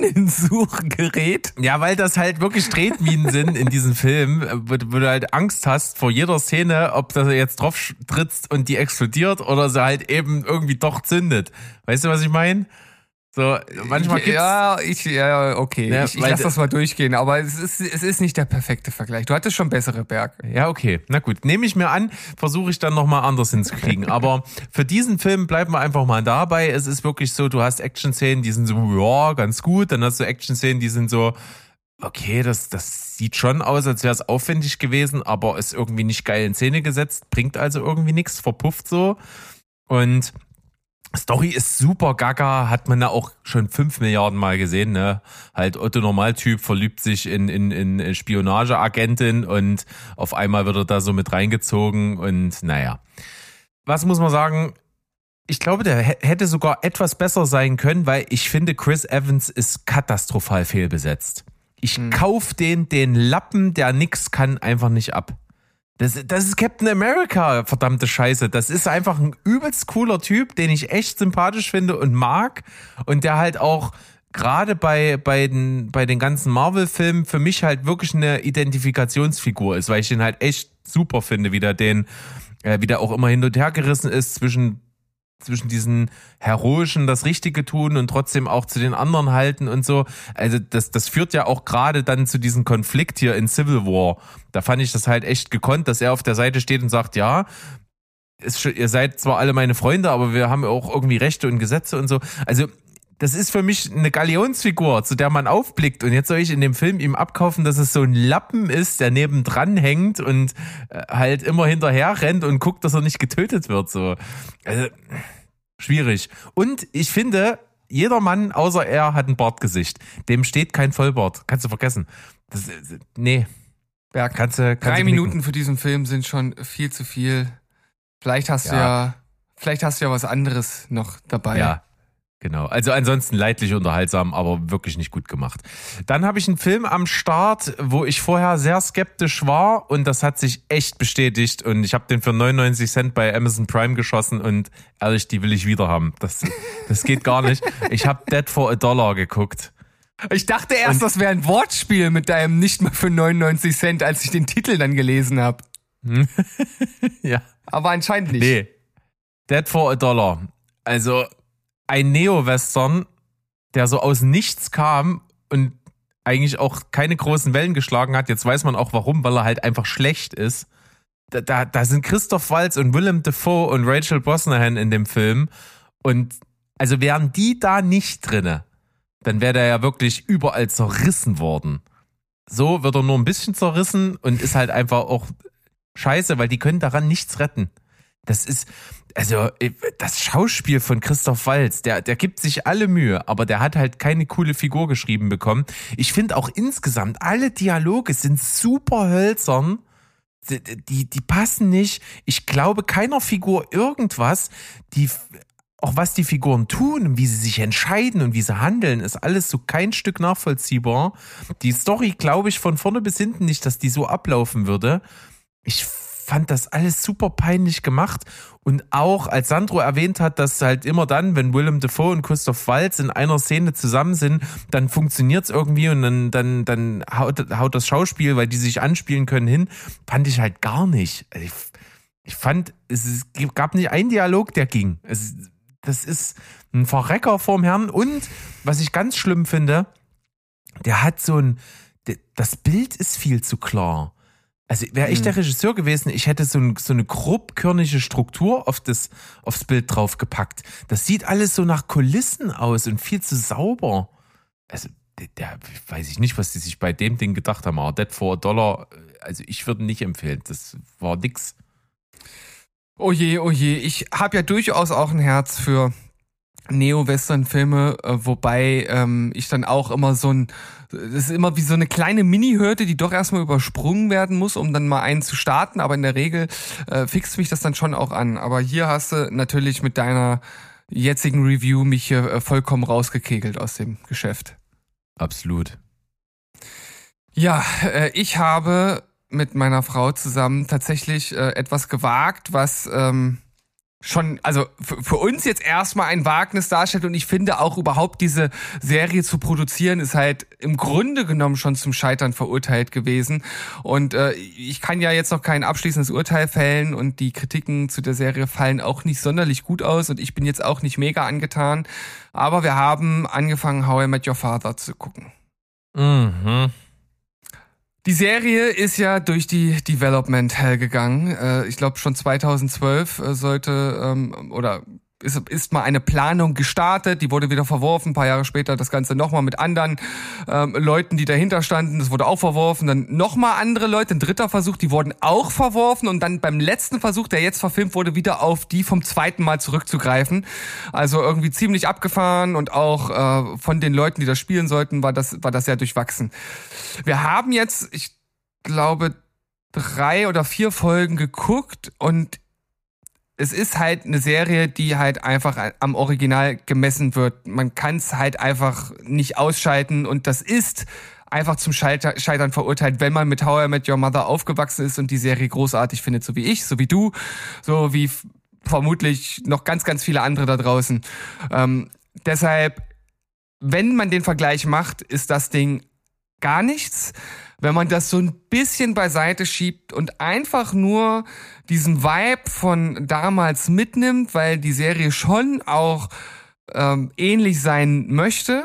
Minensuchgerät? Ja, weil das halt wirklich Tretminen sind in diesem Film, wo, wo du halt Angst hast vor jeder Szene, ob du jetzt drauf trittst und die explodiert oder sie halt eben irgendwie doch zündet. Weißt du, was ich meine? So, manchmal gibt's, ja, ich, ja, okay. Ja, ich ich lass das mal durchgehen, aber es ist, es ist nicht der perfekte Vergleich. Du hattest schon bessere Berge. Ja, okay. Na gut. Nehme ich mir an, versuche ich dann nochmal anders hinzukriegen. Aber für diesen Film bleiben wir einfach mal dabei. Es ist wirklich so, du hast Action-Szenen, die sind so, ja, ganz gut. Dann hast du Action-Szenen, die sind so, okay, das, das sieht schon aus, als wäre es aufwendig gewesen, aber ist irgendwie nicht geil in Szene gesetzt, bringt also irgendwie nichts, verpufft so. Und Story ist super gaga, hat man ja auch schon fünf Milliarden Mal gesehen, ne? Halt Otto Normaltyp verliebt sich in, in, in Spionageagentin und auf einmal wird er da so mit reingezogen und naja. Was muss man sagen? Ich glaube, der hätte sogar etwas besser sein können, weil ich finde, Chris Evans ist katastrophal fehlbesetzt. Ich hm. kauf den, den Lappen, der nix kann, einfach nicht ab. Das, das ist Captain America, verdammte Scheiße. Das ist einfach ein übelst cooler Typ, den ich echt sympathisch finde und mag. Und der halt auch gerade bei, bei, den, bei den ganzen Marvel-Filmen für mich halt wirklich eine Identifikationsfigur ist, weil ich den halt echt super finde, wie der den, äh, wie der auch immer hin und her gerissen ist zwischen zwischen diesen heroischen das Richtige tun und trotzdem auch zu den anderen halten und so. Also das das führt ja auch gerade dann zu diesem Konflikt hier in Civil War. Da fand ich das halt echt gekonnt, dass er auf der Seite steht und sagt, ja, ist schon, ihr seid zwar alle meine Freunde, aber wir haben auch irgendwie Rechte und Gesetze und so. Also das ist für mich eine Galionsfigur, zu der man aufblickt. Und jetzt soll ich in dem Film ihm abkaufen, dass es so ein Lappen ist, der nebendran hängt und halt immer hinterher rennt und guckt, dass er nicht getötet wird. So, also schwierig. Und ich finde, jeder Mann außer er hat ein Bartgesicht. Dem steht kein Vollbart. Kannst du vergessen. Das, nee. Ja, kannst du, kannst drei du Minuten für diesen Film sind schon viel zu viel. Vielleicht hast ja. du ja, vielleicht hast du ja was anderes noch dabei. Ja. Genau, also ansonsten leidlich unterhaltsam, aber wirklich nicht gut gemacht. Dann habe ich einen Film am Start, wo ich vorher sehr skeptisch war und das hat sich echt bestätigt und ich habe den für neunundneunzig Cent bei Amazon Prime geschossen und ehrlich, die will ich wieder haben. Das, das geht gar nicht. Ich habe Dead for a Dollar geguckt. Ich dachte erst, und das wäre ein Wortspiel mit deinem nicht mal für neunundneunzig Cent, als ich den Titel dann gelesen habe. Ja. Aber anscheinend nicht. Nee. Dead for a Dollar. Also ein Neo-Western, der so aus nichts kam und eigentlich auch keine großen Wellen geschlagen hat. Jetzt weiß man auch warum, weil er halt einfach schlecht ist. Da, da, da sind Christoph Waltz und Willem Dafoe und Rachel Brosnahan in dem Film. Und also wären die da nicht drinne, dann wäre der ja wirklich überall zerrissen worden. So wird er nur ein bisschen zerrissen und ist halt einfach auch scheiße, weil die können daran nichts retten. Das ist, also das Schauspiel von Christoph Waltz, der, der gibt sich alle Mühe, aber der hat halt keine coole Figur geschrieben bekommen. Ich finde auch insgesamt, alle Dialoge sind super hölzern. Die, die, die passen nicht. Ich glaube keiner Figur irgendwas. Die, auch was die Figuren tun und wie sie sich entscheiden und wie sie handeln, ist alles so kein Stück nachvollziehbar. Die Story glaube ich von vorne bis hinten nicht, dass die so ablaufen würde. Ich fand das alles super peinlich gemacht und auch als Sandro erwähnt hat, dass halt immer dann, wenn Willem Dafoe und Christoph Waltz in einer Szene zusammen sind, dann funktioniert's irgendwie und dann, dann, dann haut, haut das Schauspiel, weil die sich anspielen können, hin, fand ich halt gar nicht. Ich, ich fand, es gab nicht einen Dialog, der ging. Es, das ist ein Verrecker vorm Herrn und was ich ganz schlimm finde, der hat so ein, das Bild ist viel zu klar. Also wäre ich der Regisseur gewesen, ich hätte so, ein, so eine grobkörnige Struktur auf das, aufs Bild draufgepackt. Das sieht alles so nach Kulissen aus und viel zu sauber. Also, der, der weiß ich nicht, was die sich bei dem Ding gedacht haben. Aber Dead for a Dollar, also ich würde nicht empfehlen. Das war nix. Oh je, oh je. Ich habe ja durchaus auch ein Herz für Neo-Western-Filme, wobei ähm, ich dann auch immer so ein, das ist immer wie so eine kleine Mini-Hürde, die doch erstmal übersprungen werden muss, um dann mal einen zu starten, aber in der Regel äh, fixt mich das dann schon auch an. Aber hier hast du natürlich mit deiner jetzigen Review mich hier äh, vollkommen rausgekegelt aus dem Geschäft. Absolut. Ja, äh, ich habe mit meiner Frau zusammen tatsächlich äh, etwas gewagt, was ähm, schon, also für, für uns jetzt erstmal ein Wagnis darstellt und ich finde auch überhaupt diese Serie zu produzieren ist halt im Grunde genommen schon zum Scheitern verurteilt gewesen und äh, ich kann ja jetzt noch kein abschließendes Urteil fällen und die Kritiken zu der Serie fallen auch nicht sonderlich gut aus und ich bin jetzt auch nicht mega angetan, aber wir haben angefangen How I Met Your Father zu gucken. Mhm. Die Serie ist ja durch die Development Hell gegangen. Ich glaube schon zweitausendzwölf sollte ähm, oder ist, ist mal eine Planung gestartet, die wurde wieder verworfen, ein paar Jahre später das Ganze nochmal mit anderen ähm, Leuten, die dahinter standen, das wurde auch verworfen, dann nochmal andere Leute, ein dritter Versuch, die wurden auch verworfen und dann beim letzten Versuch, der jetzt verfilmt wurde, wieder auf die vom zweiten Mal zurückzugreifen. Also irgendwie ziemlich abgefahren und auch äh, von den Leuten, die das spielen sollten, war das, war das sehr durchwachsen. Wir haben jetzt, ich glaube, drei oder vier Folgen geguckt und es ist halt eine Serie, die halt einfach am Original gemessen wird. Man kann es halt einfach nicht ausschalten und das ist einfach zum Scheiter- Scheitern verurteilt, wenn man mit How I Met Your Mother aufgewachsen ist und die Serie großartig findet, so wie ich, so wie du, so wie f- vermutlich noch ganz, ganz viele andere da draußen. Ähm, deshalb, wenn man den Vergleich macht, ist das Ding gar nichts. Wenn man das so ein bisschen beiseite schiebt und einfach nur diesen Vibe von damals mitnimmt, weil die Serie schon auch ähm, ähnlich sein möchte,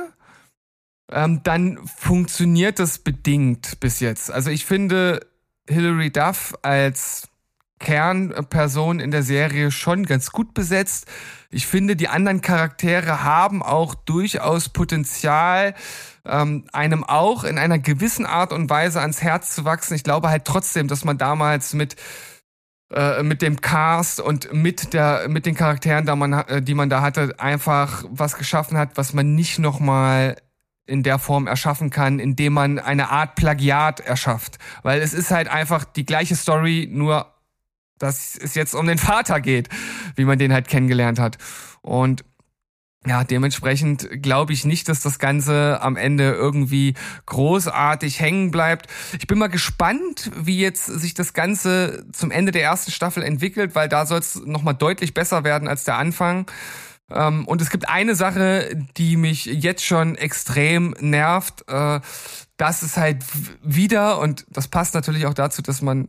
ähm, dann funktioniert das bedingt bis jetzt. Also ich finde Hilary Duff als Kernperson in der Serie schon ganz gut besetzt. Ich finde, die anderen Charaktere haben auch durchaus Potenzial, ähm, einem auch in einer gewissen Art und Weise ans Herz zu wachsen. Ich glaube halt trotzdem, dass man damals mit äh, mit dem Cast und mit der mit den Charakteren, da man, die man da hatte, einfach was geschaffen hat, was man nicht nochmal in der Form erschaffen kann, indem man eine Art Plagiat erschafft. Weil es ist halt einfach die gleiche Story, nur dass es jetzt um den Vater geht, wie man den halt kennengelernt hat. Und ja, dementsprechend glaube ich nicht, dass das Ganze am Ende irgendwie großartig hängen bleibt. Ich bin mal gespannt, wie jetzt sich das Ganze zum Ende der ersten Staffel entwickelt, weil da soll es nochmal deutlich besser werden als der Anfang. Und es gibt eine Sache, die mich jetzt schon extrem nervt. Das ist halt wieder, und das passt natürlich auch dazu, dass man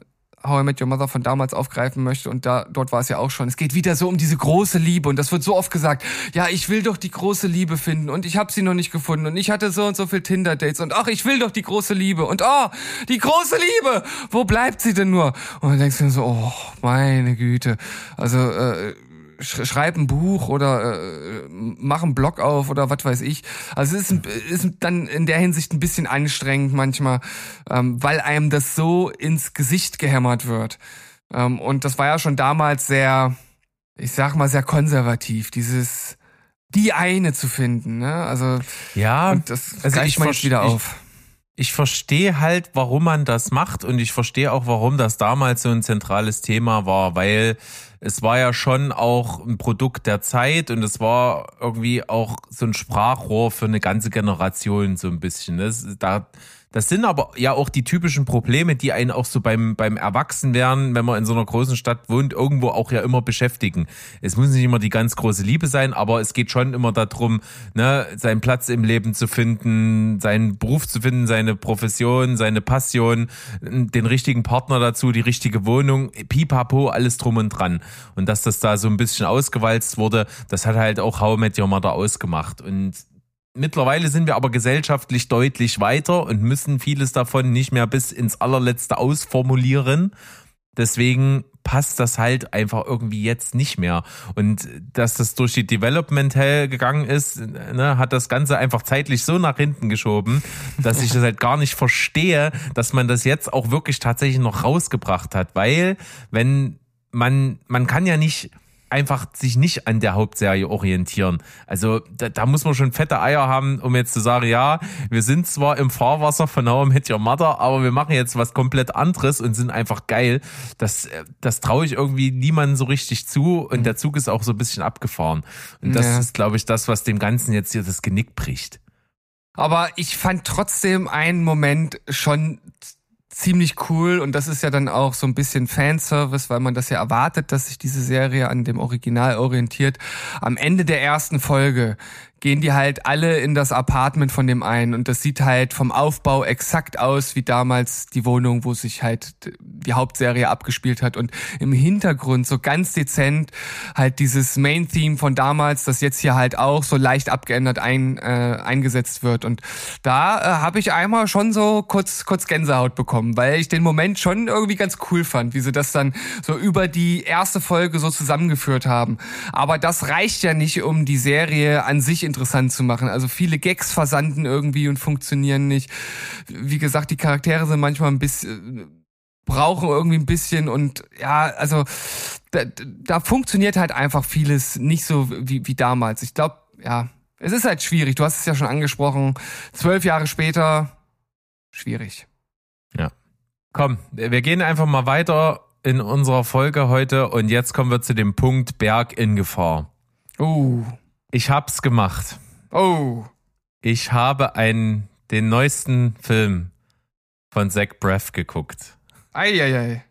How I Met Your Mother von damals aufgreifen möchte. Und da dort war es ja auch schon. Es geht wieder so um diese große Liebe. Und das wird so oft gesagt. Ja, ich will doch die große Liebe finden. Und ich habe sie noch nicht gefunden. Und ich hatte so und so viel Tinder-Dates. Und ach, ich will doch die große Liebe. Und oh, die große Liebe. Wo bleibt sie denn nur? Und dann denkst du dir so, oh, meine Güte. Also, äh, schreib ein Buch oder äh, mach einen Blog auf oder was weiß ich. Also es ist, ist dann in der Hinsicht ein bisschen anstrengend manchmal, ähm, weil einem das so ins Gesicht gehämmert wird. Ähm, und das war ja schon damals sehr, ich sag mal, sehr konservativ, dieses die eine zu finden. Ne? Also ja, und das also greift ich man jetzt wieder ich, auf. Ich verstehe halt, warum man das macht und ich verstehe auch, warum das damals so ein zentrales Thema war, weil es war ja schon auch ein Produkt der Zeit und es war irgendwie auch so ein Sprachrohr für eine ganze Generation so ein bisschen. Das, da, das sind aber ja auch die typischen Probleme, die einen auch so beim beim Erwachsenwerden, wenn man in so einer großen Stadt wohnt, irgendwo auch ja immer beschäftigen. Es muss nicht immer die ganz große Liebe sein, aber es geht schon immer darum, ne, seinen Platz im Leben zu finden, seinen Beruf zu finden, seine Profession, seine Passion, den richtigen Partner dazu, die richtige Wohnung, pipapo, alles drum und dran. Und dass das da so ein bisschen ausgewalzt wurde, das hat halt auch How I Met Your Mother ausgemacht. Und mittlerweile sind wir aber gesellschaftlich deutlich weiter und müssen vieles davon nicht mehr bis ins Allerletzte ausformulieren. Deswegen passt das halt einfach irgendwie jetzt nicht mehr. Und dass das durch die Development Hell gegangen ist, ne, hat das Ganze einfach zeitlich so nach hinten geschoben, dass ich das halt gar nicht verstehe, dass man das jetzt auch wirklich tatsächlich noch rausgebracht hat. Weil, wenn man, man kann ja nicht einfach sich nicht an der Hauptserie orientieren. Also da, da muss man schon fette Eier haben, um jetzt zu sagen, ja, wir sind zwar im Fahrwasser von How I Met Your Mother, aber wir machen jetzt was komplett anderes und sind einfach geil. Das, das traue ich irgendwie niemandem so richtig zu und der Zug ist auch so ein bisschen abgefahren. Und das ja. ist, glaube ich, das, was dem Ganzen jetzt hier das Genick bricht. Aber ich fand trotzdem einen Moment schon ziemlich cool und das ist ja dann auch so ein bisschen Fanservice, weil man das ja erwartet, dass sich diese Serie an dem Original orientiert. Am Ende der ersten Folge gehen die halt alle in das Apartment von dem einen und das sieht halt vom Aufbau exakt aus wie damals die Wohnung, wo sich halt die Hauptserie abgespielt hat und im Hintergrund so ganz dezent halt dieses Main-Theme von damals, das jetzt hier halt auch so leicht abgeändert ein, äh, eingesetzt wird und da äh, habe ich einmal schon so kurz kurz Gänsehaut bekommen, weil ich den Moment schon irgendwie ganz cool fand, wie sie das dann so über die erste Folge so zusammengeführt haben. Aber das reicht ja nicht, um die Serie an sich interessant zu machen. Also viele Gags versanden irgendwie und funktionieren nicht. Wie gesagt, die Charaktere sind manchmal ein bisschen, brauchen irgendwie ein bisschen und ja, also da, da funktioniert halt einfach vieles nicht so wie, wie damals. Ich glaube, ja, es ist halt schwierig. Du hast es ja schon angesprochen. Zwölf Jahre später, schwierig. Ja. Komm, wir gehen einfach mal weiter in unserer Folge heute und jetzt kommen wir zu dem Punkt Berg in Gefahr. Oh. Ich hab's gemacht. Oh. Ich habe einen, den neuesten Film von Zach Braff geguckt. Eieiei.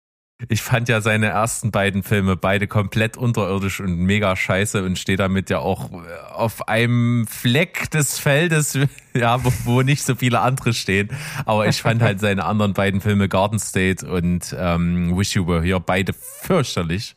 Ich fand ja seine ersten beiden Filme beide komplett unterirdisch und mega scheiße und stehe damit ja auch auf einem Fleck des Feldes, ja, wo, wo nicht so viele andere stehen. Aber ich fand halt seine anderen beiden Filme Garden State und ähm, Wish You Were Here beide fürchterlich.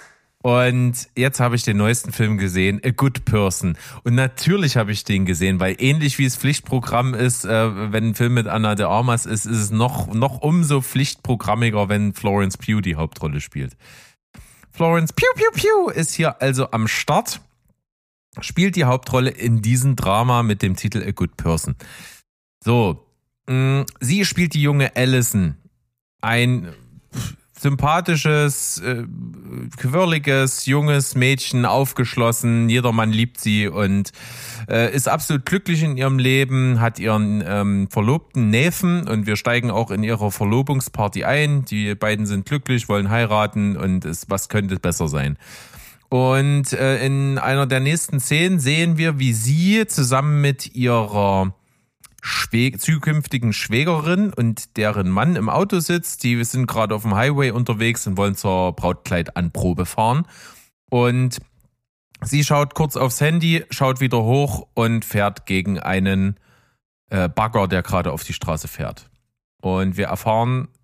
Und jetzt habe ich den neuesten Film gesehen, A Good Person. Und natürlich habe ich den gesehen, weil ähnlich wie es Pflichtprogramm ist, äh, wenn ein Film mit Ana de Armas ist, ist es noch, noch umso pflichtprogrammiger, wenn Florence Pugh die Hauptrolle spielt. Florence Pugh, Pugh, Pugh ist hier also am Start, spielt die Hauptrolle in diesem Drama mit dem Titel A Good Person. So, mh, sie spielt die junge Allison, ein sympathisches, äh, quirliges, junges Mädchen, aufgeschlossen, jedermann liebt sie und äh, ist absolut glücklich in ihrem Leben, hat ihren ähm, verlobten Neffen und wir steigen auch in ihrer Verlobungsparty ein. Die beiden sind glücklich, wollen heiraten und es, was könnte besser sein? Und äh, in einer der nächsten Szenen sehen wir, wie sie zusammen mit ihrer Schwä- zukünftigen Schwägerin und deren Mann im Auto sitzt. Die sind gerade auf dem Highway unterwegs und wollen zur Brautkleidanprobe fahren. Und sie schaut kurz aufs Handy, schaut wieder hoch und fährt gegen einen äh, Bagger, der gerade auf die Straße fährt. Und wir erfahren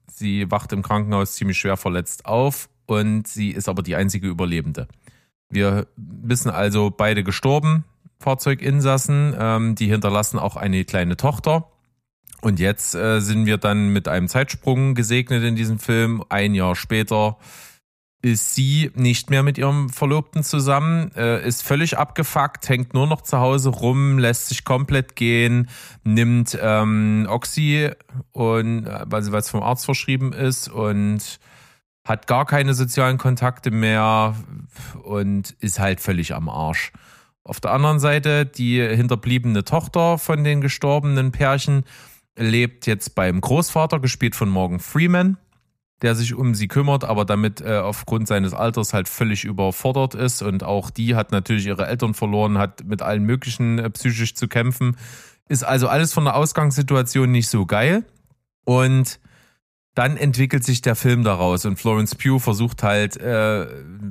Sie wacht im Krankenhaus ziemlich schwer verletzt auf und sie ist aber die einzige Überlebende. Wir wissen also, beide gestorben, Fahrzeuginsassen, ähm, die hinterlassen auch eine kleine Tochter. Und jetzt äh, sind wir dann mit einem Zeitsprung gesegnet in diesem Film. Ein Jahr später ist sie nicht mehr mit ihrem Verlobten zusammen, äh, ist völlig abgefuckt, hängt nur noch zu Hause rum, lässt sich komplett gehen, nimmt ähm, Oxy, und weil es vom Arzt verschrieben ist, und hat gar keine sozialen Kontakte mehr und ist halt völlig am Arsch. Auf der anderen Seite, die hinterbliebene Tochter von den gestorbenen Pärchen lebt jetzt beim Großvater, gespielt von Morgan Freeman, der sich um sie kümmert, aber damit äh, aufgrund seines Alters halt völlig überfordert ist. Und auch die hat natürlich ihre Eltern verloren, hat mit allen möglichen äh, psychisch zu kämpfen. Ist also alles von der Ausgangssituation nicht so geil. Und dann entwickelt sich der Film daraus. Und Florence Pugh versucht halt, äh,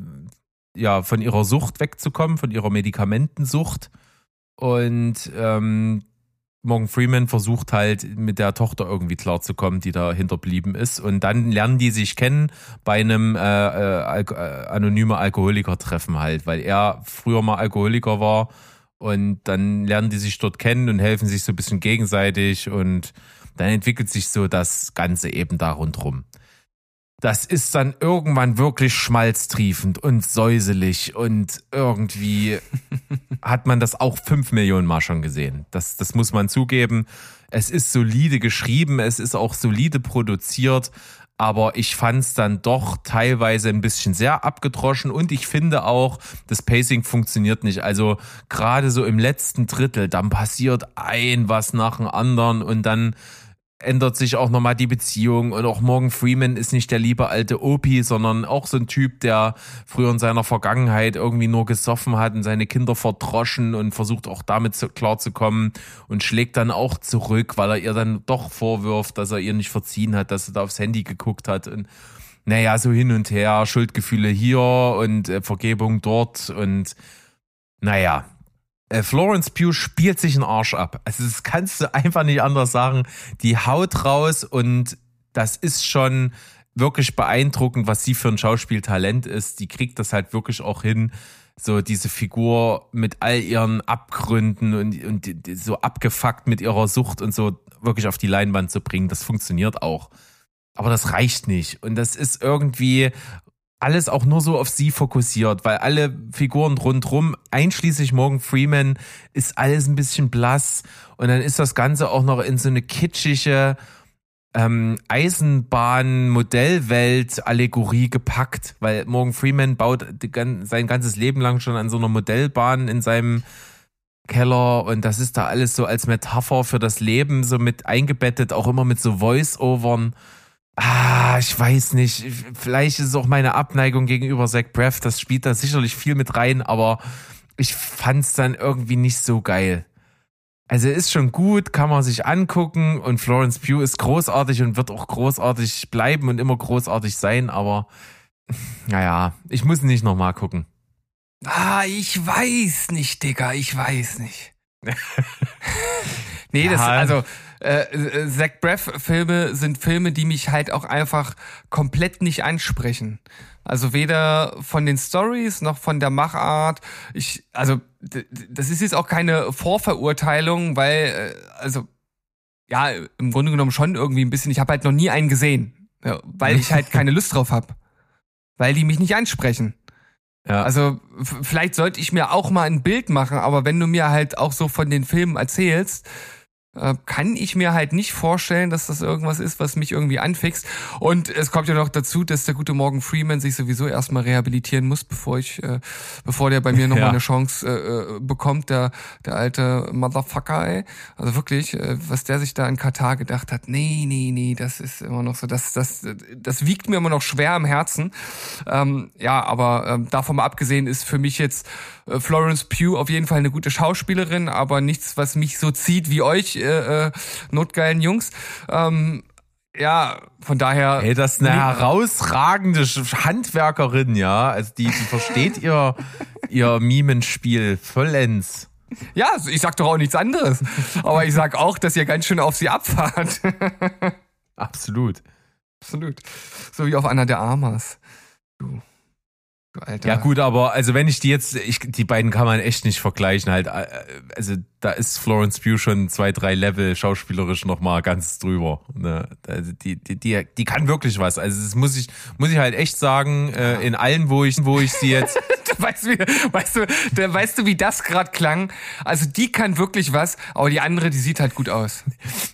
ja, von ihrer Sucht wegzukommen, von ihrer Medikamentensucht. Und ähm, Morgan Freeman versucht halt mit der Tochter irgendwie klarzukommen, die da hinterblieben ist. Und dann lernen die sich kennen bei einem äh, äh, Al- äh, anonyme Alkoholiker-Treffen halt, weil er früher mal Alkoholiker war. Und dann lernen die sich dort kennen und helfen sich so ein bisschen gegenseitig. Und dann entwickelt sich so das Ganze eben da rundrum. Das ist dann irgendwann wirklich schmalztriefend und säuselig und irgendwie hat man das auch fünf Millionen Mal schon gesehen. Das, das muss man zugeben. Es ist solide geschrieben, es ist auch solide produziert, aber ich fand es dann doch teilweise ein bisschen sehr abgedroschen und ich finde auch, das Pacing funktioniert nicht. Also gerade so im letzten Drittel, dann passiert ein was nach dem anderen und dann ändert sich auch nochmal die Beziehung und auch Morgan Freeman ist nicht der liebe alte Opie, sondern auch so ein Typ, der früher in seiner Vergangenheit irgendwie nur gesoffen hat und seine Kinder verdroschen und versucht auch damit klarzukommen und schlägt dann auch zurück, weil er ihr dann doch vorwirft, dass er ihr nicht verziehen hat, dass er da aufs Handy geguckt hat und naja, so hin und her, Schuldgefühle hier und äh, Vergebung dort und naja, Florence Pugh spielt sich einen Arsch ab. Also das kannst du einfach nicht anders sagen. Die haut raus und das ist schon wirklich beeindruckend, was sie für ein Schauspieltalent ist. Die kriegt das halt wirklich auch hin, so diese Figur mit all ihren Abgründen und, und so abgefuckt mit ihrer Sucht und so wirklich auf die Leinwand zu bringen. Das funktioniert auch. Aber das reicht nicht. Und das ist irgendwie alles auch nur so auf sie fokussiert, weil alle Figuren rundrum, einschließlich Morgan Freeman, ist alles ein bisschen blass und dann ist das Ganze auch noch in so eine kitschige ähm, Eisenbahn-Modellwelt-Allegorie gepackt, weil Morgan Freeman baut die, sein ganzes Leben lang schon an so einer Modellbahn in seinem Keller und das ist da alles so als Metapher für das Leben so mit eingebettet, auch immer mit so Voice-Overn. Ah, ich weiß nicht. Vielleicht ist es auch meine Abneigung gegenüber Zach Braff. Das spielt da sicherlich viel mit rein, aber ich fand's dann irgendwie nicht so geil. Also ist schon gut, kann man sich angucken und Florence Pugh ist großartig und wird auch großartig bleiben und immer großartig sein, aber naja, ich muss nicht nochmal gucken. Ah, ich weiß nicht, Digga, ich weiß nicht. Nee, das, Ja. also, äh, Zach Braff-Filme sind Filme, die mich halt auch einfach komplett nicht ansprechen. Also weder von den Stories noch von der Machart. Ich, also, d- d- das ist jetzt auch keine Vorverurteilung, weil, äh, also, ja, im Grunde genommen schon irgendwie ein bisschen. Ich habe halt noch nie einen gesehen, ja, weil ich halt keine Lust drauf habe. Weil die mich nicht ansprechen. Ja. Also f- vielleicht sollte ich mir auch mal ein Bild machen, aber wenn du mir halt auch so von den Filmen erzählst, äh, kann ich mir halt nicht vorstellen, dass das irgendwas ist, was mich irgendwie anfixt. Und es kommt ja noch dazu, dass der gute Morgan Freeman sich sowieso erstmal rehabilitieren muss, bevor ich, äh, bevor der bei mir nochmal Ja. eine Chance äh, bekommt, der, der alte Motherfucker, ey. Also wirklich, äh, was der sich da in Katar gedacht hat, nee, nee, nee, das ist immer noch so, das, das, das wiegt mir immer noch schwer am Herzen. Ähm, ja, aber ähm, davon mal abgesehen ist für mich jetzt äh, Florence Pugh auf jeden Fall eine gute Schauspielerin, aber nichts, was mich so zieht wie euch, äh, äh, notgeilen Jungs. Ähm, ja, von daher. Ey, das ist eine Nee. herausragende Sch- Handwerkerin, ja. Also die, die versteht ihr, ihr Mimenspiel vollends. Ja, ich sag doch auch nichts anderes. Aber ich sag auch, dass ihr ganz schön auf sie abfahrt. Absolut. Absolut. So wie auf Anna de Armas. Du, du Alter. Ja gut, aber also wenn ich die jetzt, ich, die beiden kann man echt nicht vergleichen halt. Also da ist Florence Pugh schon zwei, drei Level schauspielerisch nochmal ganz drüber. Ne? Also die, die, die, die kann wirklich was. Also das muss ich, muss ich halt echt sagen, äh, in allen, wo ich, wo ich sie jetzt... Weißt du, wie, weißt du, da, weißt du, wie das gerade klang? Also die kann wirklich was, aber die andere, die sieht halt gut aus.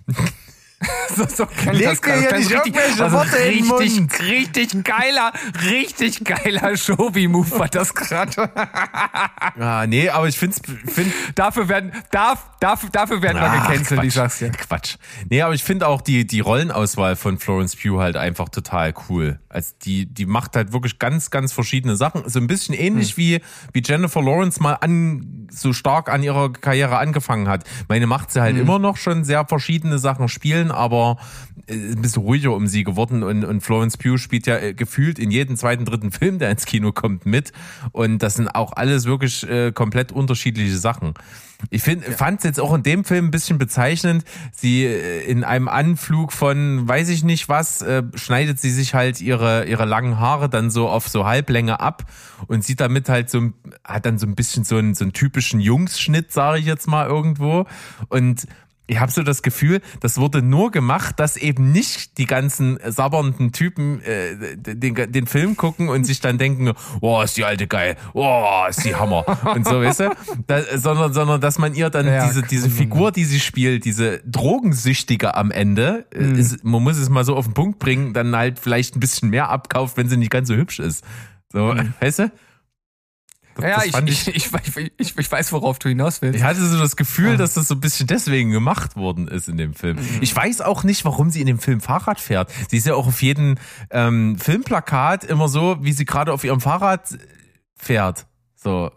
So, so klang Leg das mir hier gerade. nicht Richtig, irgendwelche also Worte in den richtig, Mund. richtig geiler, richtig geiler Shobi-Move war das gerade. Ja, nee, aber ich find's, find, Dafür werden, darf, dafür, dafür werden wir Ach, gecancelt, Quatsch, ich sag's dir. Quatsch. Nee, aber ich finde auch die, die Rollenauswahl von Florence Pugh halt einfach total cool. Also die, die macht halt wirklich ganz, ganz verschiedene Sachen. So ein bisschen ähnlich hm. wie, wie Jennifer Lawrence mal an, so stark an ihrer Karriere angefangen hat. Meine macht sie halt hm. immer noch schon sehr verschiedene Sachen spielen, aber ein bisschen ruhiger um sie geworden und, und Florence Pugh spielt ja gefühlt in jedem zweiten, dritten Film, der ins Kino kommt, mit und das sind auch alles wirklich äh, komplett unterschiedliche Sachen. Ich find, ja. fand es jetzt auch in dem Film ein bisschen bezeichnend, sie äh, in einem Anflug von weiß ich nicht was, äh, schneidet sie sich halt ihre ihre langen Haare dann so auf so Halblänge ab und sieht damit halt so, hat dann so ein bisschen so einen, so einen typischen Jungsschnitt, sage ich jetzt mal irgendwo und ich habe so das Gefühl, das wurde nur gemacht, dass eben nicht die ganzen sabbernden Typen äh, den, den Film gucken und sich dann denken, oh, ist die alte geil, oh, ist die Hammer und so, weißt du? Da, sondern, sondern dass man ihr dann ja, diese diese Figur, die sie spielt, diese Drogensüchtige am Ende, mhm. ist, man muss es mal so auf den Punkt bringen, dann halt vielleicht ein bisschen mehr abkauft, wenn sie nicht ganz so hübsch ist. So, mhm. weißt du? Ja, ich, ich, ich, ich, ich weiß, worauf du hinaus willst. Ich hatte so das Gefühl, dass das so ein bisschen deswegen gemacht worden ist in dem Film. Mhm. Ich weiß auch nicht, warum sie in dem Film Fahrrad fährt. Sie ist ja auch auf jedem ähm, Filmplakat immer so, wie sie gerade auf ihrem Fahrrad fährt. So,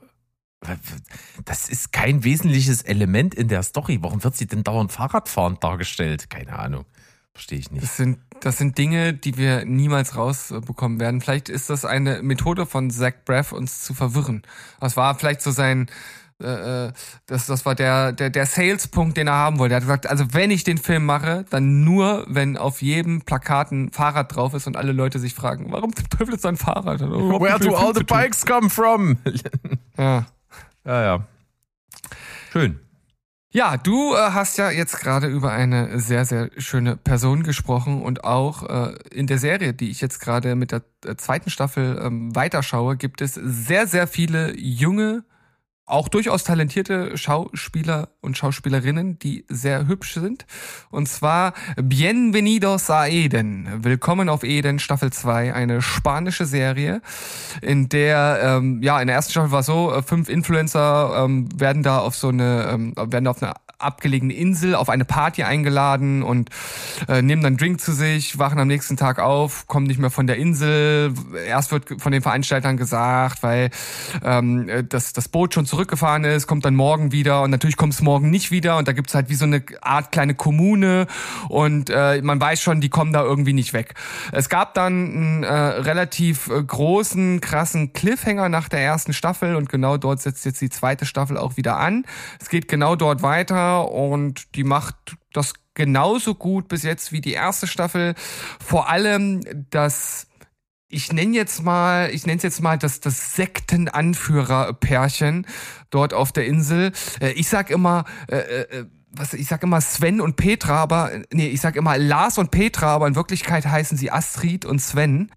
das ist kein wesentliches Element in der Story. Warum wird sie denn dauernd Fahrradfahrend dargestellt? Keine Ahnung. Verstehe ich nicht. Das sind, das sind Dinge, die wir niemals rausbekommen werden. Vielleicht ist das eine Methode von Zach Braff, uns zu verwirren. Das war vielleicht so sein, äh, das, das war der, der, der Sales-Punkt, den er haben wollte. Er hat gesagt, also wenn ich den Film mache, dann nur, wenn auf jedem Plakat ein Fahrrad drauf ist und alle Leute sich fragen, warum zum Teufel ist da ein Fahrrad? Oh, Where do all the bikes come from? Ja. Ja, ja. Schön. Ja, du äh, hast ja jetzt gerade über eine sehr, sehr schöne Person gesprochen und auch äh, in der Serie, die ich jetzt gerade mit der äh, zweiten Staffel ähm, weiterschaue, gibt es sehr, sehr viele junge, auch durchaus talentierte Schauspieler und Schauspielerinnen, die sehr hübsch sind. Und zwar Bienvenidos a Eden. Willkommen auf Eden, Staffel zwei, eine spanische Serie, in der, ähm, ja, in der ersten Staffel war es so, fünf Influencer ähm, werden da auf so eine, ähm, werden da auf eine abgelegene Insel auf eine Party eingeladen und äh, nehmen dann Drink zu sich, wachen am nächsten Tag auf, kommen nicht mehr von der Insel. Erst wird von den Veranstaltern gesagt, weil ähm, das, das Boot schon zurückgefahren ist, kommt dann morgen wieder und natürlich kommt es morgen nicht wieder und da gibt's halt wie so eine Art kleine Kommune und äh, man weiß schon, die kommen da irgendwie nicht weg. Es gab dann einen äh, relativ äh, großen, krassen Cliffhanger nach der ersten Staffel und genau dort setzt jetzt die zweite Staffel auch wieder an. Es geht genau dort weiter und die macht das genauso gut bis jetzt wie die erste Staffel. Vor allem das, ich nenne jetzt mal, ich nenne es jetzt mal das, das Sektenanführer-Pärchen dort auf der Insel. Ich sag immer, äh, äh, was, ich sag immer Sven und Petra, aber, nee, ich sag immer Lars und Petra, aber in Wirklichkeit heißen sie Astrid und Sven.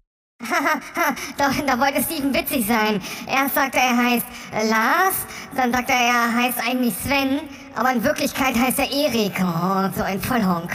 da, da wollte Steven witzig sein. Erst sagt er, er heißt äh, Lars, dann sagt er, er heißt eigentlich Sven, aber in Wirklichkeit heißt er Erik. Oh, so ein Vollhonk.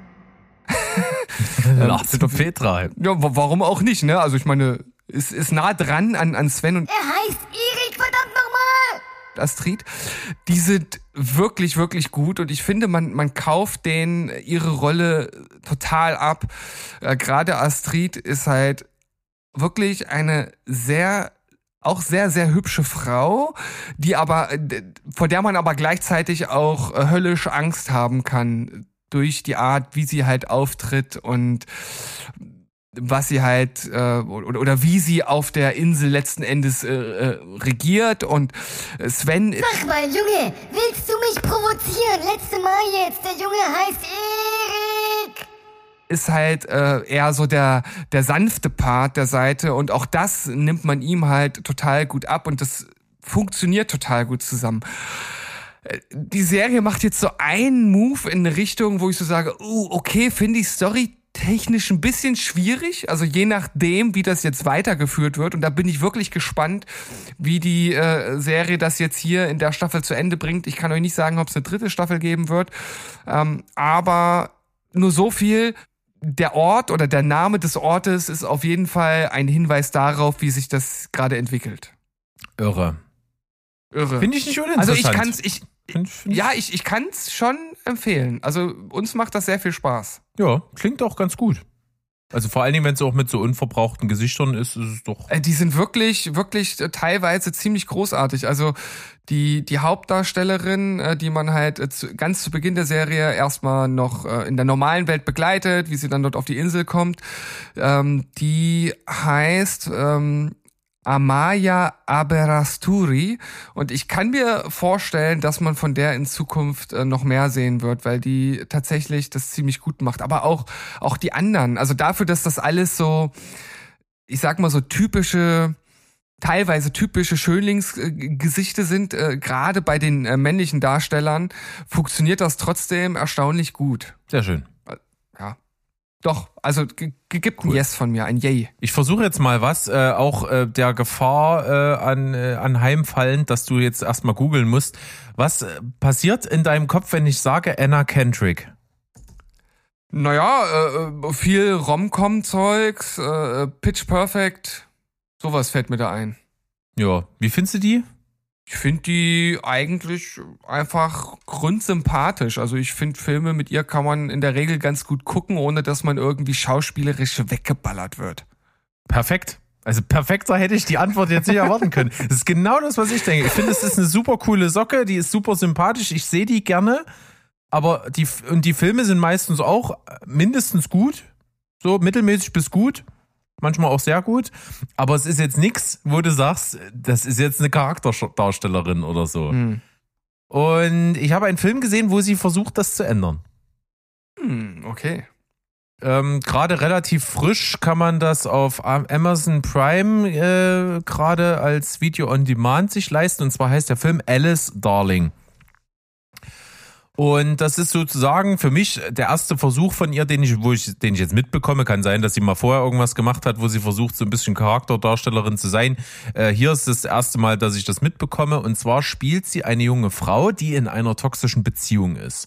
Lars und Petra. Ja, warum auch nicht, ne? Also ich meine, ist, ist nah dran an, an Sven und... Er heißt Erik, verdammt nochmal! Astrid, die sind wirklich, wirklich gut und ich finde, man, man kauft denen ihre Rolle total ab. Äh, gerade Astrid ist halt wirklich eine sehr, auch sehr, sehr hübsche Frau, die aber, vor der man aber gleichzeitig auch höllisch Angst haben kann durch die Art, wie sie halt auftritt und was sie halt äh, oder, oder wie sie auf der Insel letzten Endes äh, äh, regiert und Sven... Sag mal, Junge, willst du mich provozieren? Letzte Mal jetzt, der Junge heißt Erik. ist halt äh, eher so der der sanfte Part der Seite und auch das nimmt man ihm halt total gut ab und das funktioniert total gut zusammen. Die Serie macht jetzt so einen Move in eine Richtung, wo ich so sage, uh, okay, finde ich storytechnisch ein bisschen schwierig, also je nachdem, wie das jetzt weitergeführt wird und da bin ich wirklich gespannt, wie die äh, Serie das jetzt hier in der Staffel zu Ende bringt. Ich kann euch nicht sagen, ob es eine dritte Staffel geben wird, ähm, aber nur so viel, der Ort oder der Name des Ortes ist auf jeden Fall ein Hinweis darauf, wie sich das gerade entwickelt. Irre. Irre. Finde ich nicht uninteressant. Also ich kann's, ich, Find, find ja, ich, ich kann's schon empfehlen. Also uns macht das sehr viel Spaß. Ja, klingt auch ganz gut. Also vor allen Dingen, wenn es auch mit so unverbrauchten Gesichtern ist, ist es doch... Die sind wirklich, wirklich teilweise ziemlich großartig. Also die, die Hauptdarstellerin, die man halt zu, ganz zu Beginn der Serie erstmal noch in der normalen Welt begleitet, wie sie dann dort auf die Insel kommt, ähm, die heißt... Ähm, Amaya Aberasturi und ich kann mir vorstellen, dass man von der in Zukunft äh, noch mehr sehen wird, weil die tatsächlich das ziemlich gut macht, aber auch auch die anderen, also dafür, dass das alles so, ich sag mal so typische, teilweise typische Schönlingsgesichter sind, äh, gerade bei den äh, männlichen Darstellern, funktioniert das trotzdem erstaunlich gut. Sehr schön. Ja. Doch, also g- gibt ein Yes von mir, ein Yay. Ich versuche jetzt mal was, äh, auch äh, der Gefahr äh, an, äh, anheimfallend, dass du jetzt erstmal googeln musst. Was äh, passiert in deinem Kopf, wenn ich sage Anna Kendrick? Naja, äh, viel Rom-Com-Zeugs, äh, Pitch Perfect, sowas fällt mir da ein. Ja, wie findest du die? Ich finde die eigentlich einfach grundsympathisch. Also ich finde, Filme mit ihr kann man in der Regel ganz gut gucken, ohne dass man irgendwie schauspielerisch weggeballert wird. Perfekt. Also perfekter hätte ich die Antwort jetzt nicht erwarten können. Das ist genau das, was ich denke. Ich finde, es ist eine super coole Socke, die ist super sympathisch. Ich sehe die gerne, aber die, und die Filme sind meistens auch mindestens gut. So mittelmäßig bis gut. Manchmal auch sehr gut, aber es ist jetzt nichts, wo du sagst, das ist jetzt eine Charakterdarstellerin oder so. Hm. Und ich habe einen Film gesehen, wo sie versucht, das zu ändern. Hm, okay. Ähm, gerade relativ frisch kann man das auf Amazon Prime äh, gerade als Video on Demand sich leisten. Und zwar heißt der Film Alice Darling. Und das ist sozusagen für mich der erste Versuch von ihr, den ich, wo ich, den ich jetzt mitbekomme. Kann sein, dass sie mal vorher irgendwas gemacht hat, wo sie versucht, so ein bisschen Charakterdarstellerin zu sein. Äh, hier ist das erste Mal, dass ich das mitbekomme. Und zwar spielt sie eine junge Frau, die in einer toxischen Beziehung ist.